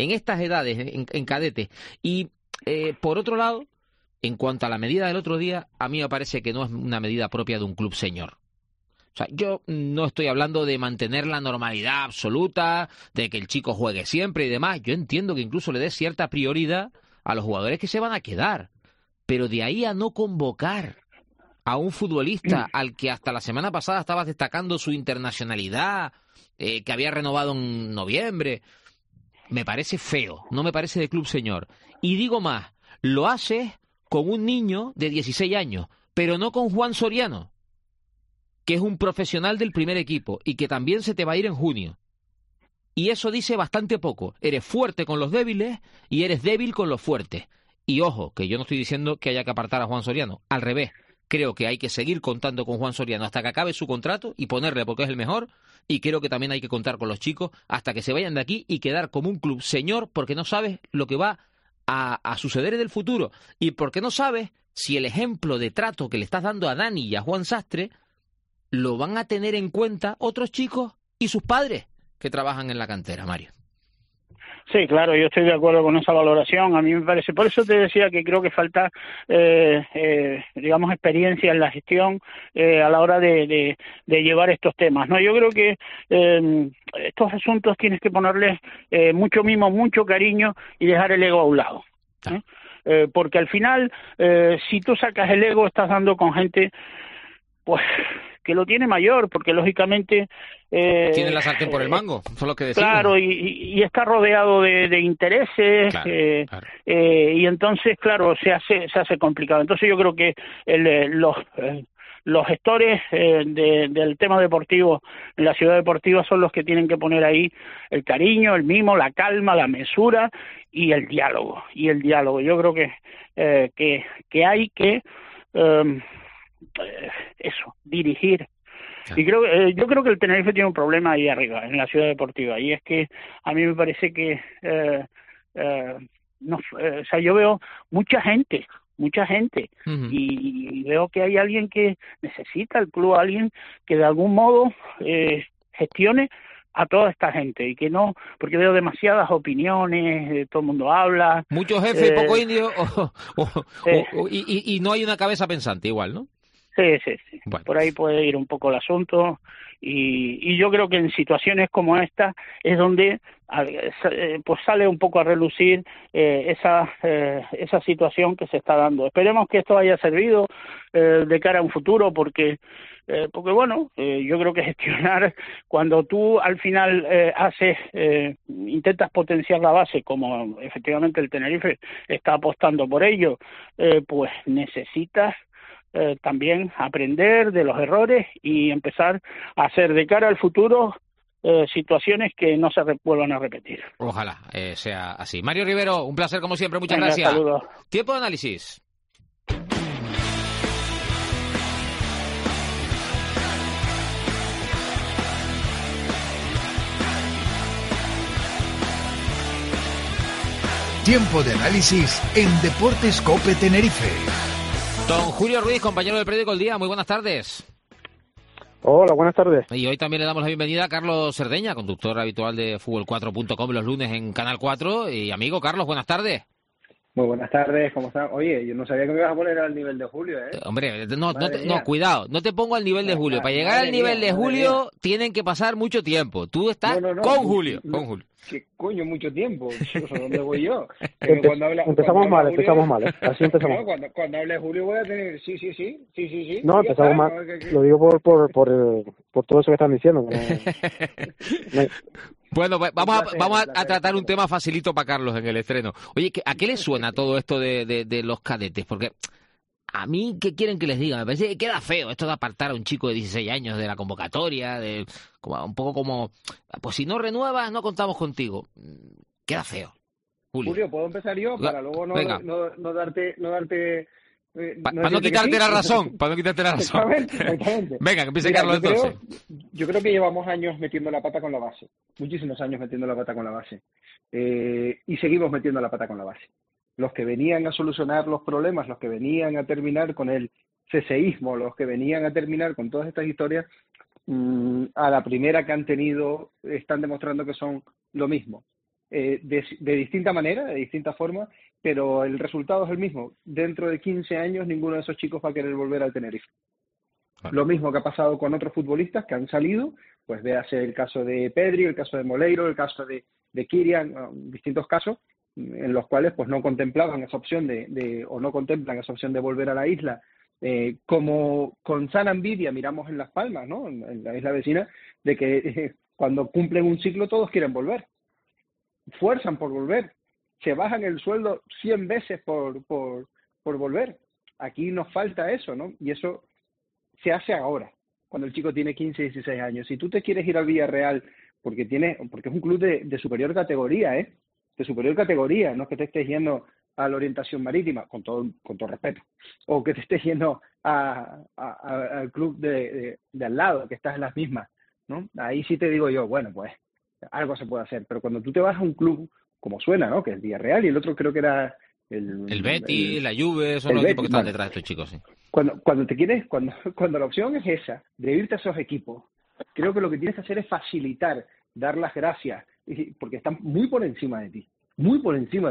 en cadetes. Y por otro lado, en cuanto a la medida del otro día, a mí me parece que no es una medida propia de un club señor. O sea, yo no estoy hablando de mantener la normalidad absoluta, de que el chico juegue siempre y demás. Yo entiendo que incluso le dé cierta prioridad a los jugadores que se van a quedar. Pero de ahí a no convocar a un futbolista al que hasta la semana pasada estabas destacando su internacionalidad, que había renovado en noviembre, me parece feo, no me parece de club señor. Y digo más, lo haces con un niño de 16 años, pero no con Juan Soriano, que es un profesional del primer equipo y que también se te va a ir en junio. Y eso dice bastante poco. Eres fuerte con los débiles y eres débil con los fuertes. Y ojo, que yo no estoy diciendo que haya que apartar a Juan Soriano, al revés. Creo que hay que seguir contando con Juan Soriano hasta que acabe su contrato y ponerle porque es el mejor. Y creo que también hay que contar con los chicos hasta que se vayan de aquí y quedar como un club señor, porque no sabes lo que va a suceder en el futuro. Y porque no sabes si el ejemplo de trato que le estás dando a Dani y a Juan Sastre lo van a tener en cuenta otros chicos y sus padres que trabajan en la cantera, Mario. Sí, claro, yo estoy de acuerdo con esa valoración. A mí me parece, por eso te decía que creo que falta, digamos, experiencia en la gestión a la hora de llevar estos temas, ¿no? Yo creo que estos asuntos tienes que ponerles mucho mimo, mucho cariño y dejar el ego a un lado, ¿no? Porque al final, si tú sacas el ego, estás dando con gente, pues, que lo tiene mayor, porque lógicamente tiene la sartén por el mango, son los que decimos. Claro, y está rodeado de intereses, claro. Y entonces, claro, se hace complicado. Entonces yo creo que los gestores del tema deportivo en la ciudad deportiva son los que tienen que poner ahí el cariño, el mimo, la calma, la mesura y el diálogo. Yo creo que hay que dirigir. Y yo creo que el Tenerife tiene un problema ahí arriba, en la ciudad deportiva, y es que a mí me parece que o sea, yo veo mucha gente, y veo que hay alguien que necesita el club, alguien que de algún modo gestione a toda esta gente, y que no, porque veo demasiadas opiniones, todo el mundo habla. Mucho jefe y poco indio, y no hay una cabeza pensante igual, ¿no? Sí. Bueno. Por ahí puede ir un poco el asunto, y yo creo que en situaciones como esta es donde pues sale un poco a relucir esa situación que se está dando. Esperemos que esto haya servido de cara a un futuro, porque bueno, yo creo que gestionar, cuando tú al final intentas potenciar la base, como efectivamente el Tenerife está apostando por ello, pues necesitas también aprender de los errores y empezar a hacer de cara al futuro situaciones que no se vuelvan a repetir. Ojalá sea así. Mario Rivero, un placer como siempre, muchas gracias. Saludos. Tiempo de análisis. Tiempo de análisis en Deportes COPE Tenerife. Don Julio Ruiz, compañero del periódico El Día, muy buenas tardes. Hola, buenas tardes. Y hoy también le damos la bienvenida a Carlos Cerdeña, conductor habitual de Fútbol4.com los lunes en Canal 4. Y amigo, Carlos, buenas tardes. Muy buenas tardes, ¿cómo estás? Oye, yo no sabía que me ibas a poner al nivel de Julio, ¿eh? Hombre, no, cuidado, no te pongo al nivel de Julio. Para llegar al nivel de Julio tienen que pasar mucho tiempo. Tú estás con Julio. ¿Qué coño mucho tiempo? ¿Dónde voy yo? Empezamos mal. Así empezamos. No, cuando hable Julio voy a tener... Sí. No, empezamos mal. Lo digo por todo eso que están diciendo. Bueno, pues vamos a tratar un tema facilito para Carlos en el estreno. Oye, ¿a qué le suena todo esto de los cadetes? Porque a mí, ¿qué quieren que les diga? Me parece que queda feo esto de apartar a un chico de 16 años de la convocatoria, un poco como, pues si no renuevas, no contamos contigo. Queda feo. Julio, ¿puedo empezar yo? Para luego no darte... Para no quitarte la razón. Exactamente. Venga, que empiece Carlos entonces. Yo creo que llevamos años metiendo la pata con la base. Muchísimos años metiendo la pata con la base. Y seguimos metiendo la pata con la base. Los que venían a solucionar los problemas, los que venían a terminar con el ceseísmo, los que venían a terminar con todas estas historias, a la primera que han tenido, están demostrando que son lo mismo. De distinta manera, de distinta forma, pero el resultado es el mismo. Dentro de 15 años ninguno de esos chicos va a querer volver al Tenerife. Lo mismo que ha pasado con otros futbolistas que han salido, pues véase el caso de Pedri, el caso de Moleiro, el caso de Kirian, distintos casos en los cuales pues no contemplaban esa opción o no contemplan esa opción de volver a la isla. Como con sana envidia miramos en Las Palmas, ¿no? En la isla vecina, de que cuando cumplen un ciclo todos quieren volver. Fuerzan por volver, se bajan el sueldo 100 veces por volver. Aquí nos falta eso, ¿no? Y eso se hace ahora, cuando el chico tiene 15, 16 años. Si tú te quieres ir al Villarreal porque es un club de superior categoría, de superior categoría, no es que te estés yendo a la orientación marítima, con todo respeto, o que te estés yendo al club de al lado, que estás en las mismas, ¿no? Ahí sí te digo yo, bueno, pues algo se puede hacer, pero cuando tú te vas a un club como suena, ¿no? Que es Villarreal, y el otro creo que era el Betis, la Juve, son los equipos que están detrás de estos chicos, sí. Cuando la opción es esa, de irte a esos equipos, creo que lo que tienes que hacer es facilitar, dar las gracias, porque están muy por encima de ti, muy por encima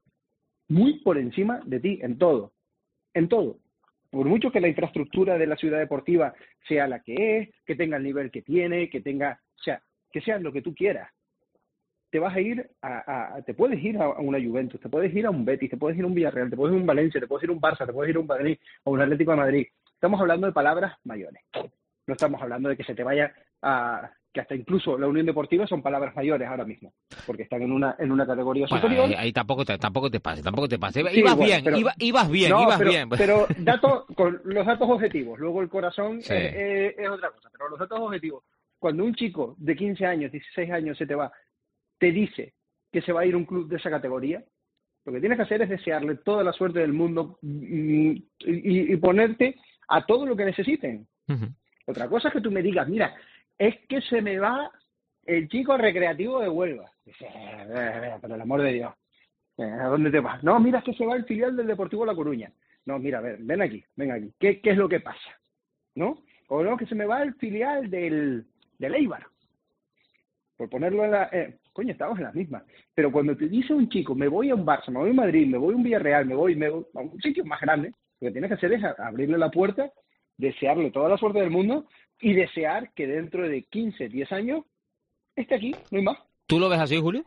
de ti en todo. Por mucho que la infraestructura de la ciudad deportiva sea la que es, que tenga el nivel que tiene, que sea lo que tú quieras. Te vas a ir te puedes ir a una Juventus, te puedes ir a un Betis, te puedes ir a un Villarreal, te puedes ir a un Valencia, te puedes ir a un Barça, te puedes ir a un Madrid, a un Atlético de Madrid. Estamos hablando de palabras mayores. No estamos hablando de que se te vaya que hasta incluso la Unión Deportiva son palabras mayores ahora mismo, porque están en una categoría superior. Ahí tampoco te pase. Sí, ibas bien, bien. Pero con los datos objetivos, luego el corazón es otra cosa, pero los datos objetivos. Cuando un chico de 15 años, 16 años se te va, te dice que se va a ir a un club de esa categoría, lo que tienes que hacer es desearle toda la suerte del mundo y ponerte a todo lo que necesiten. Uh-huh. Otra cosa es que tú me digas, mira, es que se me va el chico recreativo de Huelva. Dice, por el amor de Dios, ¿a dónde te vas? No, mira, es que se va el filial del Deportivo La Coruña. No, mira, a ver, ven aquí. ¿Qué es lo que pasa? ¿No? O no, que se me va el filial del Eibar. Por ponerlo en la... coño, estamos en las mismas. Pero cuando te dice un chico, me voy a un Barça, me voy a Madrid, me voy a un Villarreal, me voy a un sitio más grande, lo que tienes que hacer es abrirle la puerta, desearle toda la suerte del mundo y desear que dentro de 15, 10 años esté aquí, no hay más. ¿Tú lo ves así, Julio?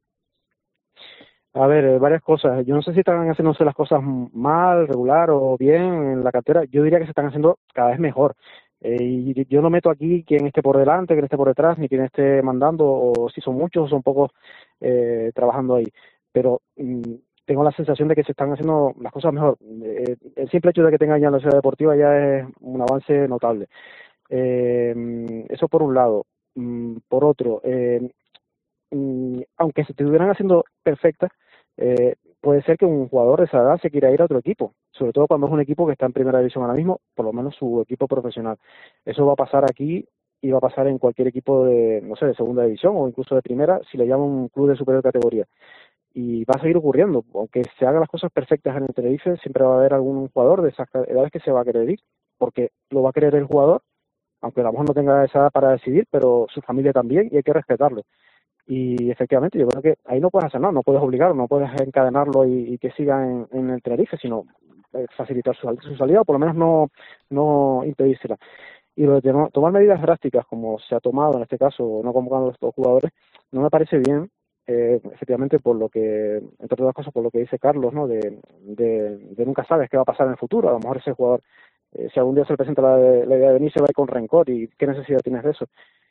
A ver, varias cosas. Yo no sé si están haciéndose las cosas mal, regular o bien en la cantera. Yo diría que se están haciendo cada vez mejor. Y yo no meto aquí quién esté por delante, quién esté por detrás, ni quién esté mandando, o si son muchos o son pocos trabajando ahí. Pero tengo la sensación de que se están haciendo las cosas mejor. El simple hecho de que tengan ya la ciudad deportiva ya es un avance notable. Eso por un lado. Por otro, aunque se estuvieran haciendo perfectas, puede ser que un jugador de esa edad se quiera ir a otro equipo, sobre todo cuando es un equipo que está en primera división ahora mismo, por lo menos su equipo profesional. Eso va a pasar aquí y va a pasar en cualquier equipo de segunda división o incluso de primera, si le llaman un club de superior categoría. Y va a seguir ocurriendo, aunque se hagan las cosas perfectas en el Tenerife, siempre va a haber algún jugador de esas edades que se va a querer ir, porque lo va a querer el jugador, aunque a lo mejor no tenga esa edad para decidir, pero su familia también, y hay que respetarlo. Y efectivamente yo creo que ahí no puedes hacer nada, no puedes obligarlo, no puedes encadenarlo y que siga en el Tenerife, sino facilitar su salida o por lo menos no impedírsela. Y lo de tomar medidas drásticas como se ha tomado en este caso, no convocando a estos jugadores, no me parece bien, efectivamente por lo que, entre otras cosas por lo que dice Carlos, ¿no? De nunca sabes qué va a pasar en el futuro. A lo mejor ese jugador, si algún día se le presenta la idea de venir, se va a ir con rencor, y qué necesidad tienes de eso.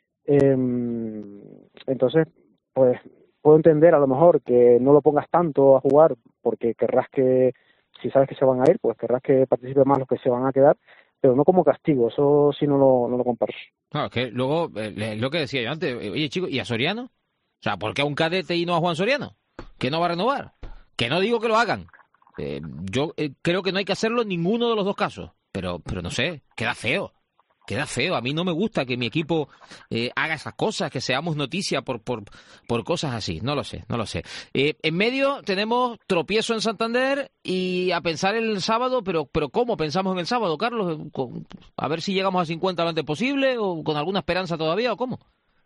Entonces, pues puedo entender a lo mejor que no lo pongas tanto a jugar porque querrás que, si sabes que se van a ir, pues querrás que participe más los que se van a quedar, pero no como castigo. Eso sí no lo comparto. Claro, es que luego, lo que decía yo antes, oye chico, ¿y a Soriano? O sea, ¿por qué a un cadete y no a Juan Soriano? que no va a renovar. Que no digo que lo hagan. Yo creo que no hay que hacerlo en ninguno de los dos casos. Pero no sé, queda feo. Queda feo. A mí no me gusta que mi equipo haga esas cosas, que seamos noticia por cosas así. No lo sé. En medio tenemos tropiezo en Santander y a pensar en el sábado, pero ¿cómo pensamos en el sábado, Carlos? A ver si llegamos a 50 lo antes posible o con alguna esperanza todavía o cómo.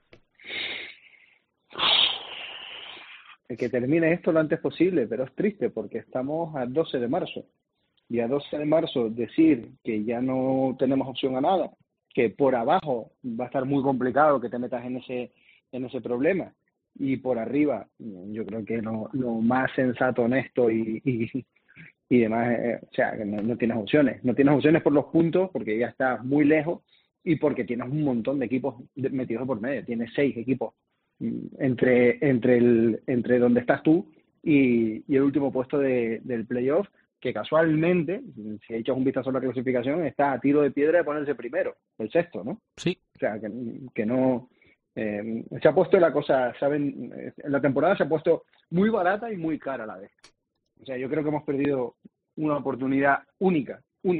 Que termine esto lo antes posible, pero es triste porque estamos a 12 de marzo. Y a 12 de marzo decir que ya no tenemos opción a nada, que por abajo va a estar muy complicado que te metas en ese problema, y por arriba yo creo que lo más sensato, honesto y demás, o sea, que no tienes opciones. No tienes opciones por los puntos porque ya estás muy lejos y porque tienes un montón de equipos metidos por medio. Tienes 6 equipos entre donde estás tú y el último puesto del playoff, que casualmente, si echas un vistazo a la clasificación, está a tiro de piedra de ponerse primero, el sexto, ¿no? Sí. O sea, que no... se ha puesto la cosa, ¿saben? La temporada se ha puesto muy barata y muy cara a la vez. O sea, yo creo que hemos perdido una oportunidad única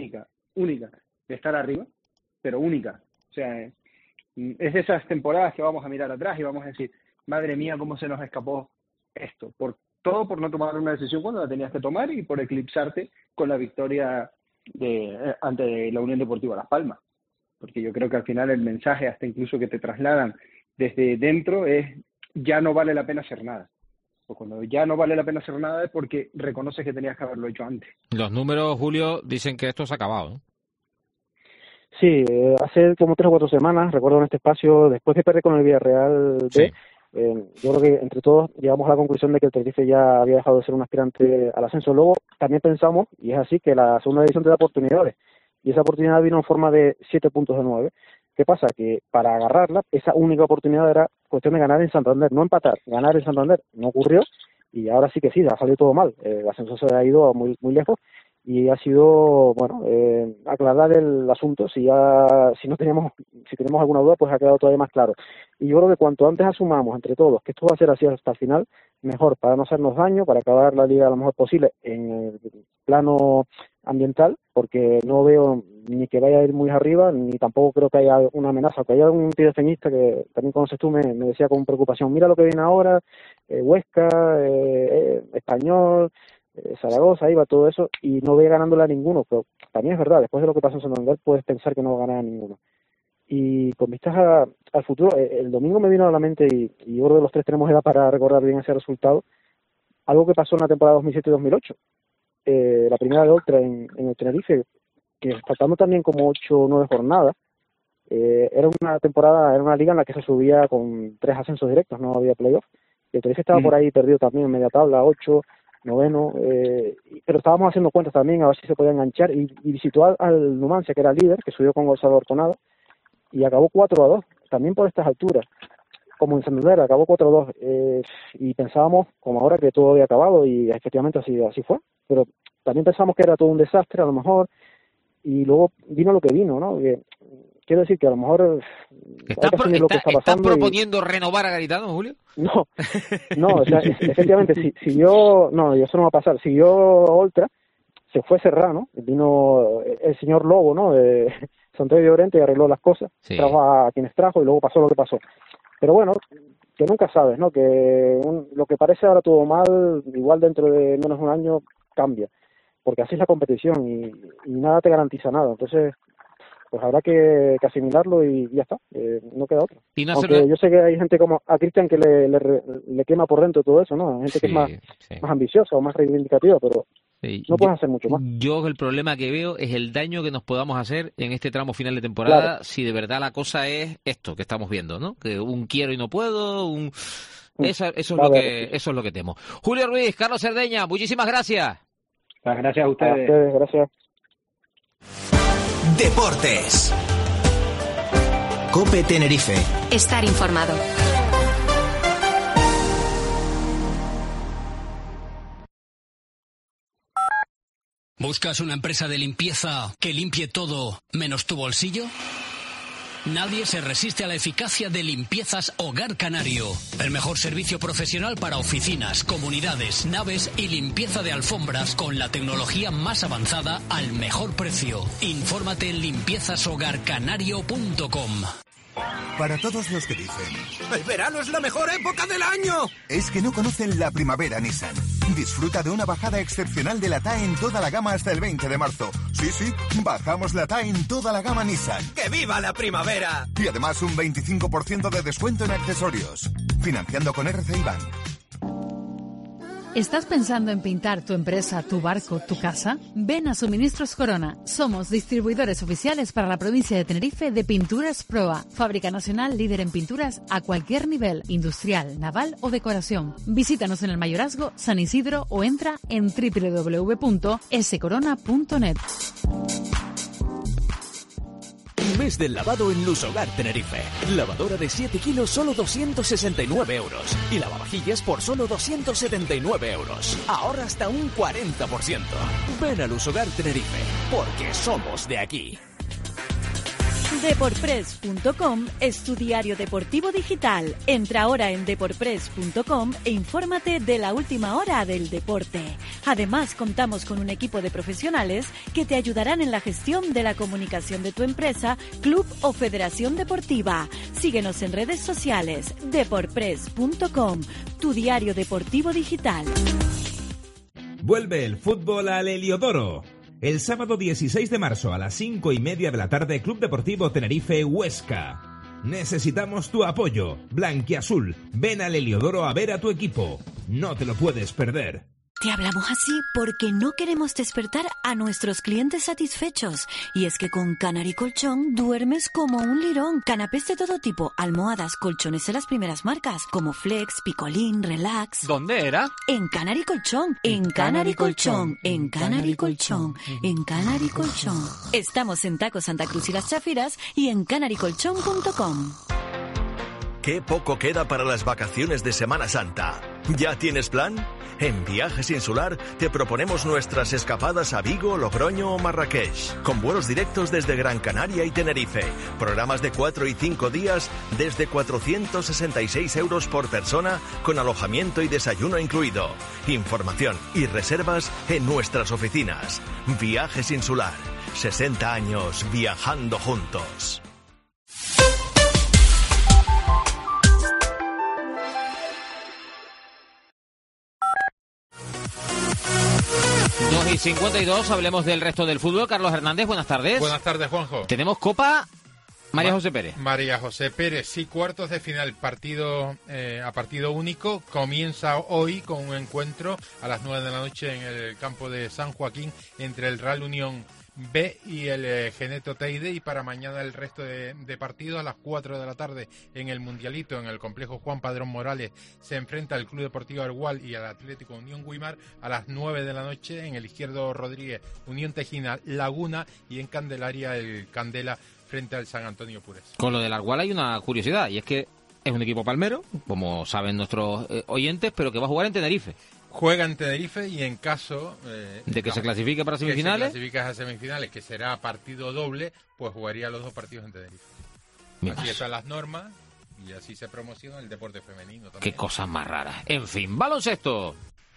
de estar arriba, pero única. O sea, es de esas temporadas que vamos a mirar atrás y vamos a decir, madre mía, cómo se nos escapó esto. Todo por no tomar una decisión cuando la tenías que tomar y por eclipsarte con la victoria ante la Unión Deportiva Las Palmas. Porque yo creo que al final el mensaje, hasta incluso que te trasladan desde dentro, es ya no vale la pena hacer nada. Pues cuando ya no vale la pena hacer nada es porque reconoces que tenías que haberlo hecho antes. Los números, Julio, dicen que esto se ha acabado, ¿no? Sí, hace como 3 o 4 semanas, recuerdo en este espacio, después de perder con el Villarreal B, sí. Yo creo que entre todos llegamos a la conclusión de que el Tenerife ya había dejado de ser un aspirante al ascenso. Luego también pensamos, y es así, que la segunda división te da oportunidades, y esa oportunidad vino en forma de 7 puntos de 9. ¿Qué pasa? Que para agarrarla, esa única oportunidad era cuestión de ganar en Santander, no empatar, ganar en Santander. No ocurrió, y ahora sí que sí, ha salido todo mal. El ascenso se ha ido muy, muy lejos, y ha sido, bueno, aclarar el asunto. Si tenemos alguna duda, pues ha quedado todavía más claro. Y yo creo que cuanto antes asumamos entre todos que esto va a ser así hasta el final, mejor, para no hacernos daño, para acabar la liga lo mejor posible en el plano ambiental, porque no veo ni que vaya a ir muy arriba, ni tampoco creo que haya una amenaza. Que haya un tirefeñista que también conoces tú, me decía con preocupación, mira lo que viene ahora, Huesca, Español, Zaragoza, iba todo eso, y no ve ganándola a ninguno. Pero también es verdad, después de lo que pasó en Santander puedes pensar que no va a ganar a ninguno. Y con vistas al futuro, el domingo me vino a la mente, y yo creo que los tres tenemos edad para recordar bien ese resultado, algo que pasó en la temporada 2007-2008, la primera de otra en el Tenerife, que faltando también como 8 o 9 jornadas, era una liga en la que se subía con 3 ascensos directos, no había playoff. El Tenerife estaba por ahí perdido también en media tabla, 8, 9, pero estábamos haciendo cuentas también a ver si se podía enganchar, y visitó al Numancia, que era líder, que subió con Gonzalo Arconada, y acabó 4-2, también por estas alturas, como en Santander, acabó 4-2, y pensábamos, como ahora, que todo había acabado, y efectivamente así fue, pero también pensamos que era todo un desastre a lo mejor, y luego vino lo que vino, ¿no? Quiero decir que a lo mejor ¿Estás proponiendo renovar a Garitano, Julio? No, o sea, efectivamente, si yo, no, eso no va a pasar. Si yo Oltra, se fue Serrano, vino el señor Lobo, ¿no? De Santiago de Llorente, y arregló las cosas, sí. Trajo a quienes trajo, y luego pasó lo que pasó. Pero bueno, que nunca sabes, ¿no? Que lo que parece ahora todo mal, igual dentro de menos de un año cambia, porque así es la competición, y nada te garantiza nada. Entonces, pues habrá que asimilarlo y ya está, no queda otra. Aunque yo sé que hay gente como a Cristian que le quema por dentro todo eso, ¿no? Hay gente que es más ambiciosa o más reivindicativa, pero no puedes hacer mucho más. Yo el problema que veo es el daño que nos podamos hacer en este tramo final de temporada, claro. Si de verdad la cosa es esto que estamos viendo, ¿no? Que un quiero y no puedo, eso es lo que temo. Julio Ruiz, Carlos Cerdeña, muchísimas gracias. Gracias a ustedes. Gracias. Deportes. COPE Tenerife. Estar informado. ¿Buscas una empresa de limpieza que limpie todo menos tu bolsillo? Nadie se resiste a la eficacia de Limpiezas Hogar Canario. El mejor servicio profesional para oficinas, comunidades, naves y limpieza de alfombras con la tecnología más avanzada al mejor precio. Infórmate en limpiezashogarcanario.com. Para todos los que dicen ¡el verano es la mejor época del año! Es que no conocen la primavera Nissan. Disfruta de una bajada excepcional de la TAE en toda la gama hasta el 20 de marzo. Sí, bajamos la TAE en toda la gama Nissan. ¡Que viva la primavera! Y además un 25% de descuento en accesorios. Financiando con RCI Bank. ¿Estás pensando en pintar tu empresa, tu barco, tu casa? Ven a Suministros Corona. Somos distribuidores oficiales para la provincia de Tenerife de Pinturas Proa, fábrica nacional líder en pinturas a cualquier nivel, industrial, naval o decoración. Visítanos en el Mayorazgo, San Isidro o entra en www.scorona.net. Mes del lavado en Lusogar Tenerife. Lavadora de 7 kilos, solo 269 euros. Y lavavajillas por solo 279 euros. Ahorra hasta un 40%. Ven a Lusogar Tenerife, porque somos de aquí. Deporpress.com es tu diario deportivo digital. Entra ahora en deporpress.com e infórmate de la última hora del deporte. Además, contamos con un equipo de profesionales que te ayudarán en la gestión de la comunicación de tu empresa, club o federación deportiva. Síguenos en redes sociales. Deporpress.com, tu diario deportivo digital. Vuelve el fútbol al Heliodoro. El sábado 16 de marzo a las 5:30 de la tarde, Club Deportivo Tenerife Huesca. Necesitamos tu apoyo. Blanquiazul, ven al Heliodoro a ver a tu equipo. No te lo puedes perder. Te hablamos así porque no queremos despertar a nuestros clientes satisfechos. Y es que con Canary Colchón duermes como un lirón. Canapés de todo tipo, almohadas, colchones de las primeras marcas, como Flex, Picolín, Relax. ¿Dónde era? En Canary Colchón, en Canary Colchón, en Canary Colchón, en Canary Colchón. Estamos en Taco Santa Cruz y Las Chafiras y en canarycolchón.com. Qué poco queda para las vacaciones de Semana Santa. ¿Ya tienes plan? En Viajes Insular te proponemos nuestras escapadas a Vigo, Logroño o Marrakech, con vuelos directos desde Gran Canaria y Tenerife, programas de 4 y 5 días desde 466 euros por persona, con alojamiento y desayuno incluido. Información y reservas en nuestras oficinas. Viajes Insular, 60 años viajando juntos. 2:52, hablemos del resto del fútbol. Carlos Hernández, buenas tardes. Buenas tardes, Juanjo. Tenemos Copa María José Pérez. María José Pérez, sí, cuartos de final, partido a partido único. Comienza hoy con un encuentro a las 9 de la noche en el campo de San Joaquín entre el Real Unión B y el Geneto Teide, y para mañana el resto de partidos a las 4 de la tarde en el Mundialito, en el complejo Juan Padrón Morales, se enfrenta el Club Deportivo Argual y el Atlético Unión Guimar. A las 9 de la noche en el Izquierdo Rodríguez, Unión Tejina Laguna, y en Candelaria el Candela frente al San Antonio Pures. Con lo del Argual hay una curiosidad, y es que es un equipo palmero, como saben nuestros oyentes, pero que va a jugar en Tenerife. Juega en Tenerife y en caso de que se clasifique para semifinales, que se clasifique a semifinales, que será partido doble, pues jugaría los dos partidos en Tenerife. Así están las normas y así se promociona el deporte femenino también. Qué cosas más raras. En fin, baloncesto.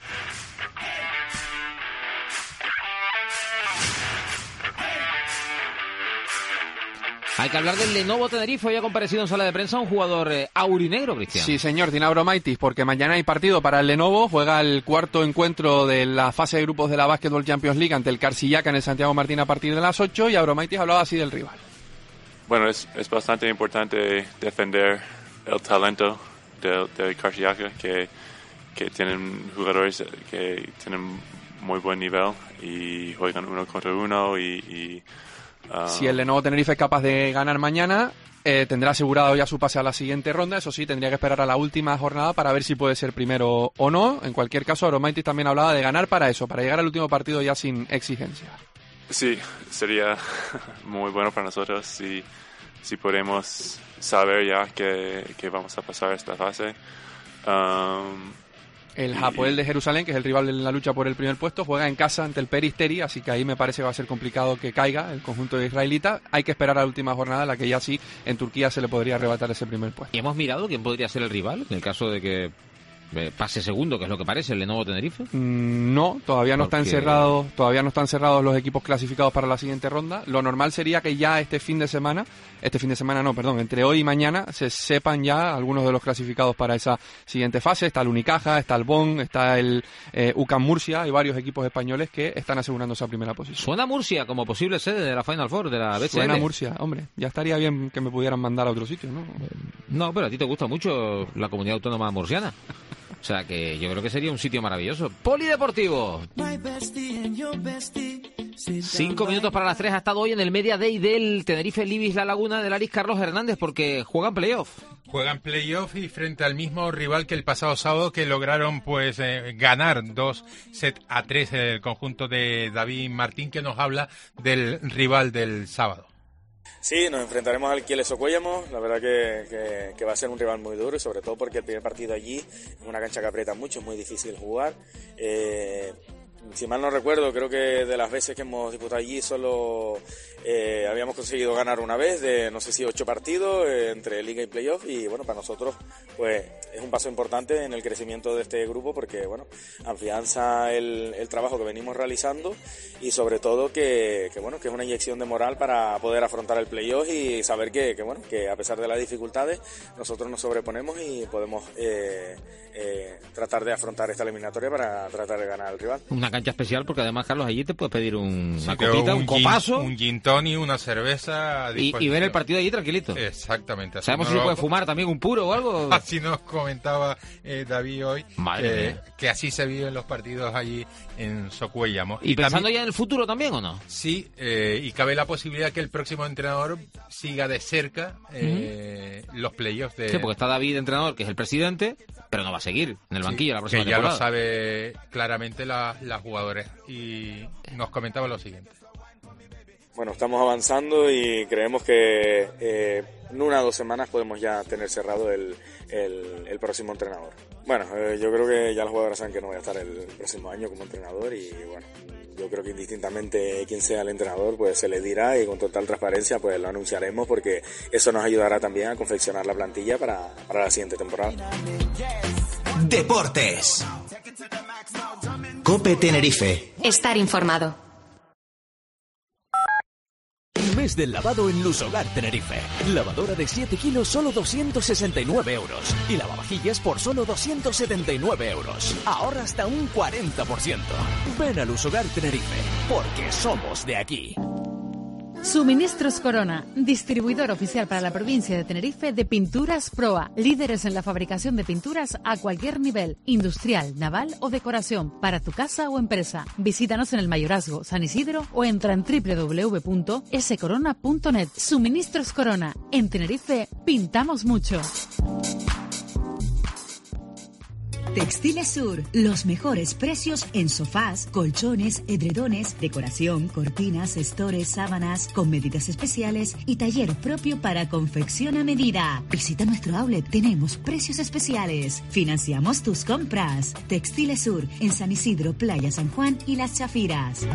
Hay que hablar del Lenovo Tenerife. Hoy ha comparecido en sala de prensa un jugador aurinegro, Cristian. Sí, señor, tiene Abromaitis, porque mañana hay partido para el Lenovo. Juega el cuarto encuentro de la fase de grupos de la Basketball Champions League ante el Carsillaca en el Santiago Martín a partir de las 8, y Abromaitis hablaba así del rival. Bueno, es bastante importante defender el talento del Carsillaca, que tienen jugadores que tienen muy buen nivel y juegan 1 contra 1 y si el Lenovo Tenerife es capaz de ganar mañana, tendrá asegurado ya su pase a la siguiente ronda. Eso sí, tendría que esperar a la última jornada para ver si puede ser primero o no. En cualquier caso, Abromaitis también hablaba de ganar para eso, para llegar al último partido ya sin exigencia. Sí, sería muy bueno para nosotros si podemos saber ya que vamos a pasar esta fase. El Hapoel de Jerusalén, que es el rival en la lucha por el primer puesto, juega en casa ante el Peristeri, así que ahí me parece que va a ser complicado que caiga el conjunto israelita. Hay que esperar a la última jornada, en la que ya sí en Turquía se le podría arrebatar ese primer puesto. ¿Y hemos mirado quién podría ser el rival en el caso de que pase segundo, que es lo que parece, el Lenovo Tenerife? No, todavía no están cerrados los equipos clasificados para la siguiente ronda. Lo normal sería que ya entre hoy y mañana se sepan ya algunos de los clasificados para esa siguiente fase. Está el Unicaja, está el Bonn, está el UCAM Murcia. Hay varios equipos españoles que están asegurando esa primera posición. ¿Suena Murcia como posible sede de la Final Four de la BCL? Suena Murcia, hombre, ya estaría bien que me pudieran mandar a otro sitio, ¿no? No, pero a ti te gusta mucho la comunidad autónoma murciana. O sea que yo creo que sería un sitio maravilloso. Polideportivo. 5 minutos para las 3. Ha estado hoy en el Media Day del Tenerife Libis La Laguna del Aris Carlos Hernández, porque juegan playoff. Juegan playoff y frente al mismo rival que el pasado sábado, que lograron pues ganar 2-3 el conjunto de David Martín, que nos habla del rival del sábado. Sí, nos enfrentaremos al Kielce Socuéllamo. La verdad que va a ser un rival muy duro, y sobre todo porque el primer partido allí es una cancha que aprieta mucho, es muy difícil jugar. Si mal no recuerdo, creo que de las veces que hemos disputado allí solo habíamos conseguido ganar una vez, de no sé si 8 partidos entre Liga y Playoff, y bueno, para nosotros pues es un paso importante en el crecimiento de este grupo, porque bueno, afianza el trabajo que venimos realizando, y sobre todo que es una inyección de moral para poder afrontar el Playoff y saber que a pesar de las dificultades nosotros nos sobreponemos y podemos tratar de afrontar esta eliminatoria para tratar de ganar al rival. Una cancha especial, porque además, Carlos, allí te puedes pedir una copita, un copazo, un gin tonic, una cerveza y ver el partido allí tranquilito. Exactamente. ¿Sabemos si se puede fumar también un puro o algo? Así nos comentaba David hoy, que así se viven los partidos allí en Socuéllamo. ¿Y pensando ya en el futuro también o no? Sí, y cabe la posibilidad que el próximo entrenador siga de cerca los playoffs de... Sí, porque está David, entrenador, que es el presidente, pero no va a seguir en el banquillo la próxima temporada. Que ya lo sabe claramente las jugadoras, y nos comentaba lo siguiente. Bueno, estamos avanzando y creemos que en 1 o 2 semanas podemos ya tener cerrado el próximo entrenador. Bueno, yo creo que ya los jugadores saben que no voy a estar el próximo año como entrenador, y bueno, yo creo que indistintamente quién sea el entrenador, pues se le dirá, y con total transparencia pues lo anunciaremos, porque eso nos ayudará también a confeccionar la plantilla para la siguiente temporada. Deportes. COPE Tenerife. Estar informado. Mes del lavado en Lusogar Tenerife. Lavadora de 7 kilos, solo 269 euros. Y lavavajillas por solo 279 euros. Ahorra hasta un 40%. Ven a Lusogar Tenerife, porque somos de aquí. Suministros Corona, distribuidor oficial para la provincia de Tenerife de Pinturas Proa, líderes en la fabricación de pinturas a cualquier nivel, industrial, naval o decoración, para tu casa o empresa. Visítanos en el Mayorazgo, San Isidro, o entra en www.scorona.net. Suministros Corona, en Tenerife pintamos mucho. Textiles Sur, los mejores precios en sofás, colchones, edredones, decoración, cortinas, estores, sábanas, con medidas especiales y taller propio para confección a medida. Visita nuestro outlet, tenemos precios especiales. Financiamos tus compras. Textiles Sur, en San Isidro, Playa San Juan y Las Chafiras.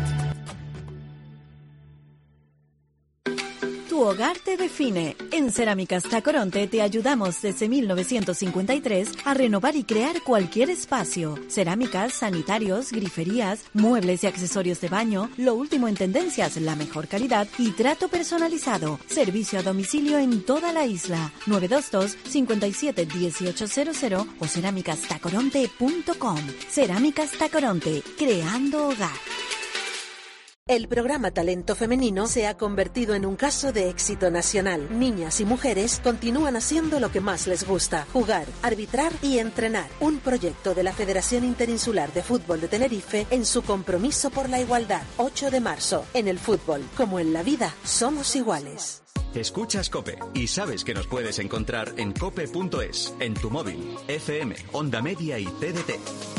Tu hogar te define. En Cerámicas Tacoronte te ayudamos desde 1953 a renovar y crear cualquier espacio. Cerámicas, sanitarios, griferías, muebles y accesorios de baño, lo último en tendencias, la mejor calidad y trato personalizado. Servicio a domicilio en toda la isla. 922 57 1800 o cerámicastacoronte.com. Cerámicas Tacoronte, creando hogar. El programa Talento Femenino se ha convertido en un caso de éxito nacional. Niñas y mujeres continúan haciendo lo que más les gusta: jugar, arbitrar y entrenar. Un proyecto de la Federación Interinsular de Fútbol de Tenerife en su compromiso por la igualdad. 8 de marzo. En el fútbol, como en la vida, somos iguales. Escuchas COPE y sabes que nos puedes encontrar en cope.es, en tu móvil, FM, Onda Media y TDT.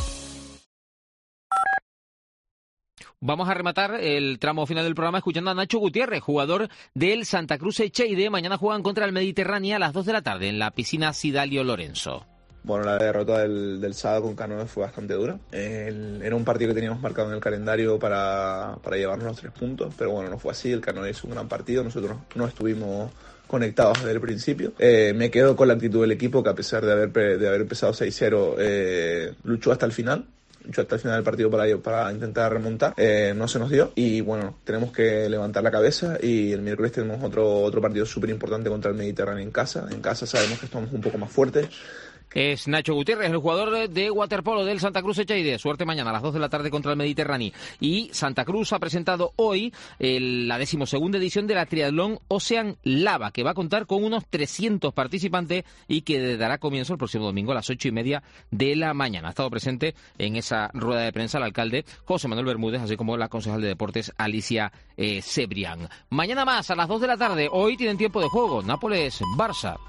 Vamos a rematar el tramo final del programa escuchando a Nacho Gutiérrez, jugador del Santa Cruz Echeide. Mañana juegan contra el Mediterráneo a las 2 de la tarde en la piscina Sidalio Lorenzo. Bueno, la derrota del sábado con Canoe fue bastante dura. Era un partido que teníamos marcado en el calendario para llevarnos los 3 puntos, pero bueno, no fue así. El Canoe hizo un gran partido, nosotros no estuvimos conectados desde el principio. Me quedo con la actitud del equipo, que a pesar de haber empezado 6-0, luchó hasta el final del partido para intentar remontar. No se nos dio y bueno, tenemos que levantar la cabeza, y el miércoles tenemos otro partido súper importante contra el Mediterráneo en casa. En casa sabemos que estamos un poco más fuertes. Es Nacho Gutiérrez, el jugador de waterpolo del Santa Cruz Echaide. Suerte mañana a las 2 de la tarde contra el Mediterráneo. Y Santa Cruz ha presentado hoy la 12ª edición de la Triatlón Ocean Lava, que va a contar con unos 300 participantes y que dará comienzo el próximo domingo a las 8:30 de la mañana. Ha estado presente en esa rueda de prensa el alcalde José Manuel Bermúdez, así como la concejal de Deportes Alicia Cebrián. Mañana más a las 2 de la tarde. Hoy tienen tiempo de juego. Nápoles-Barça.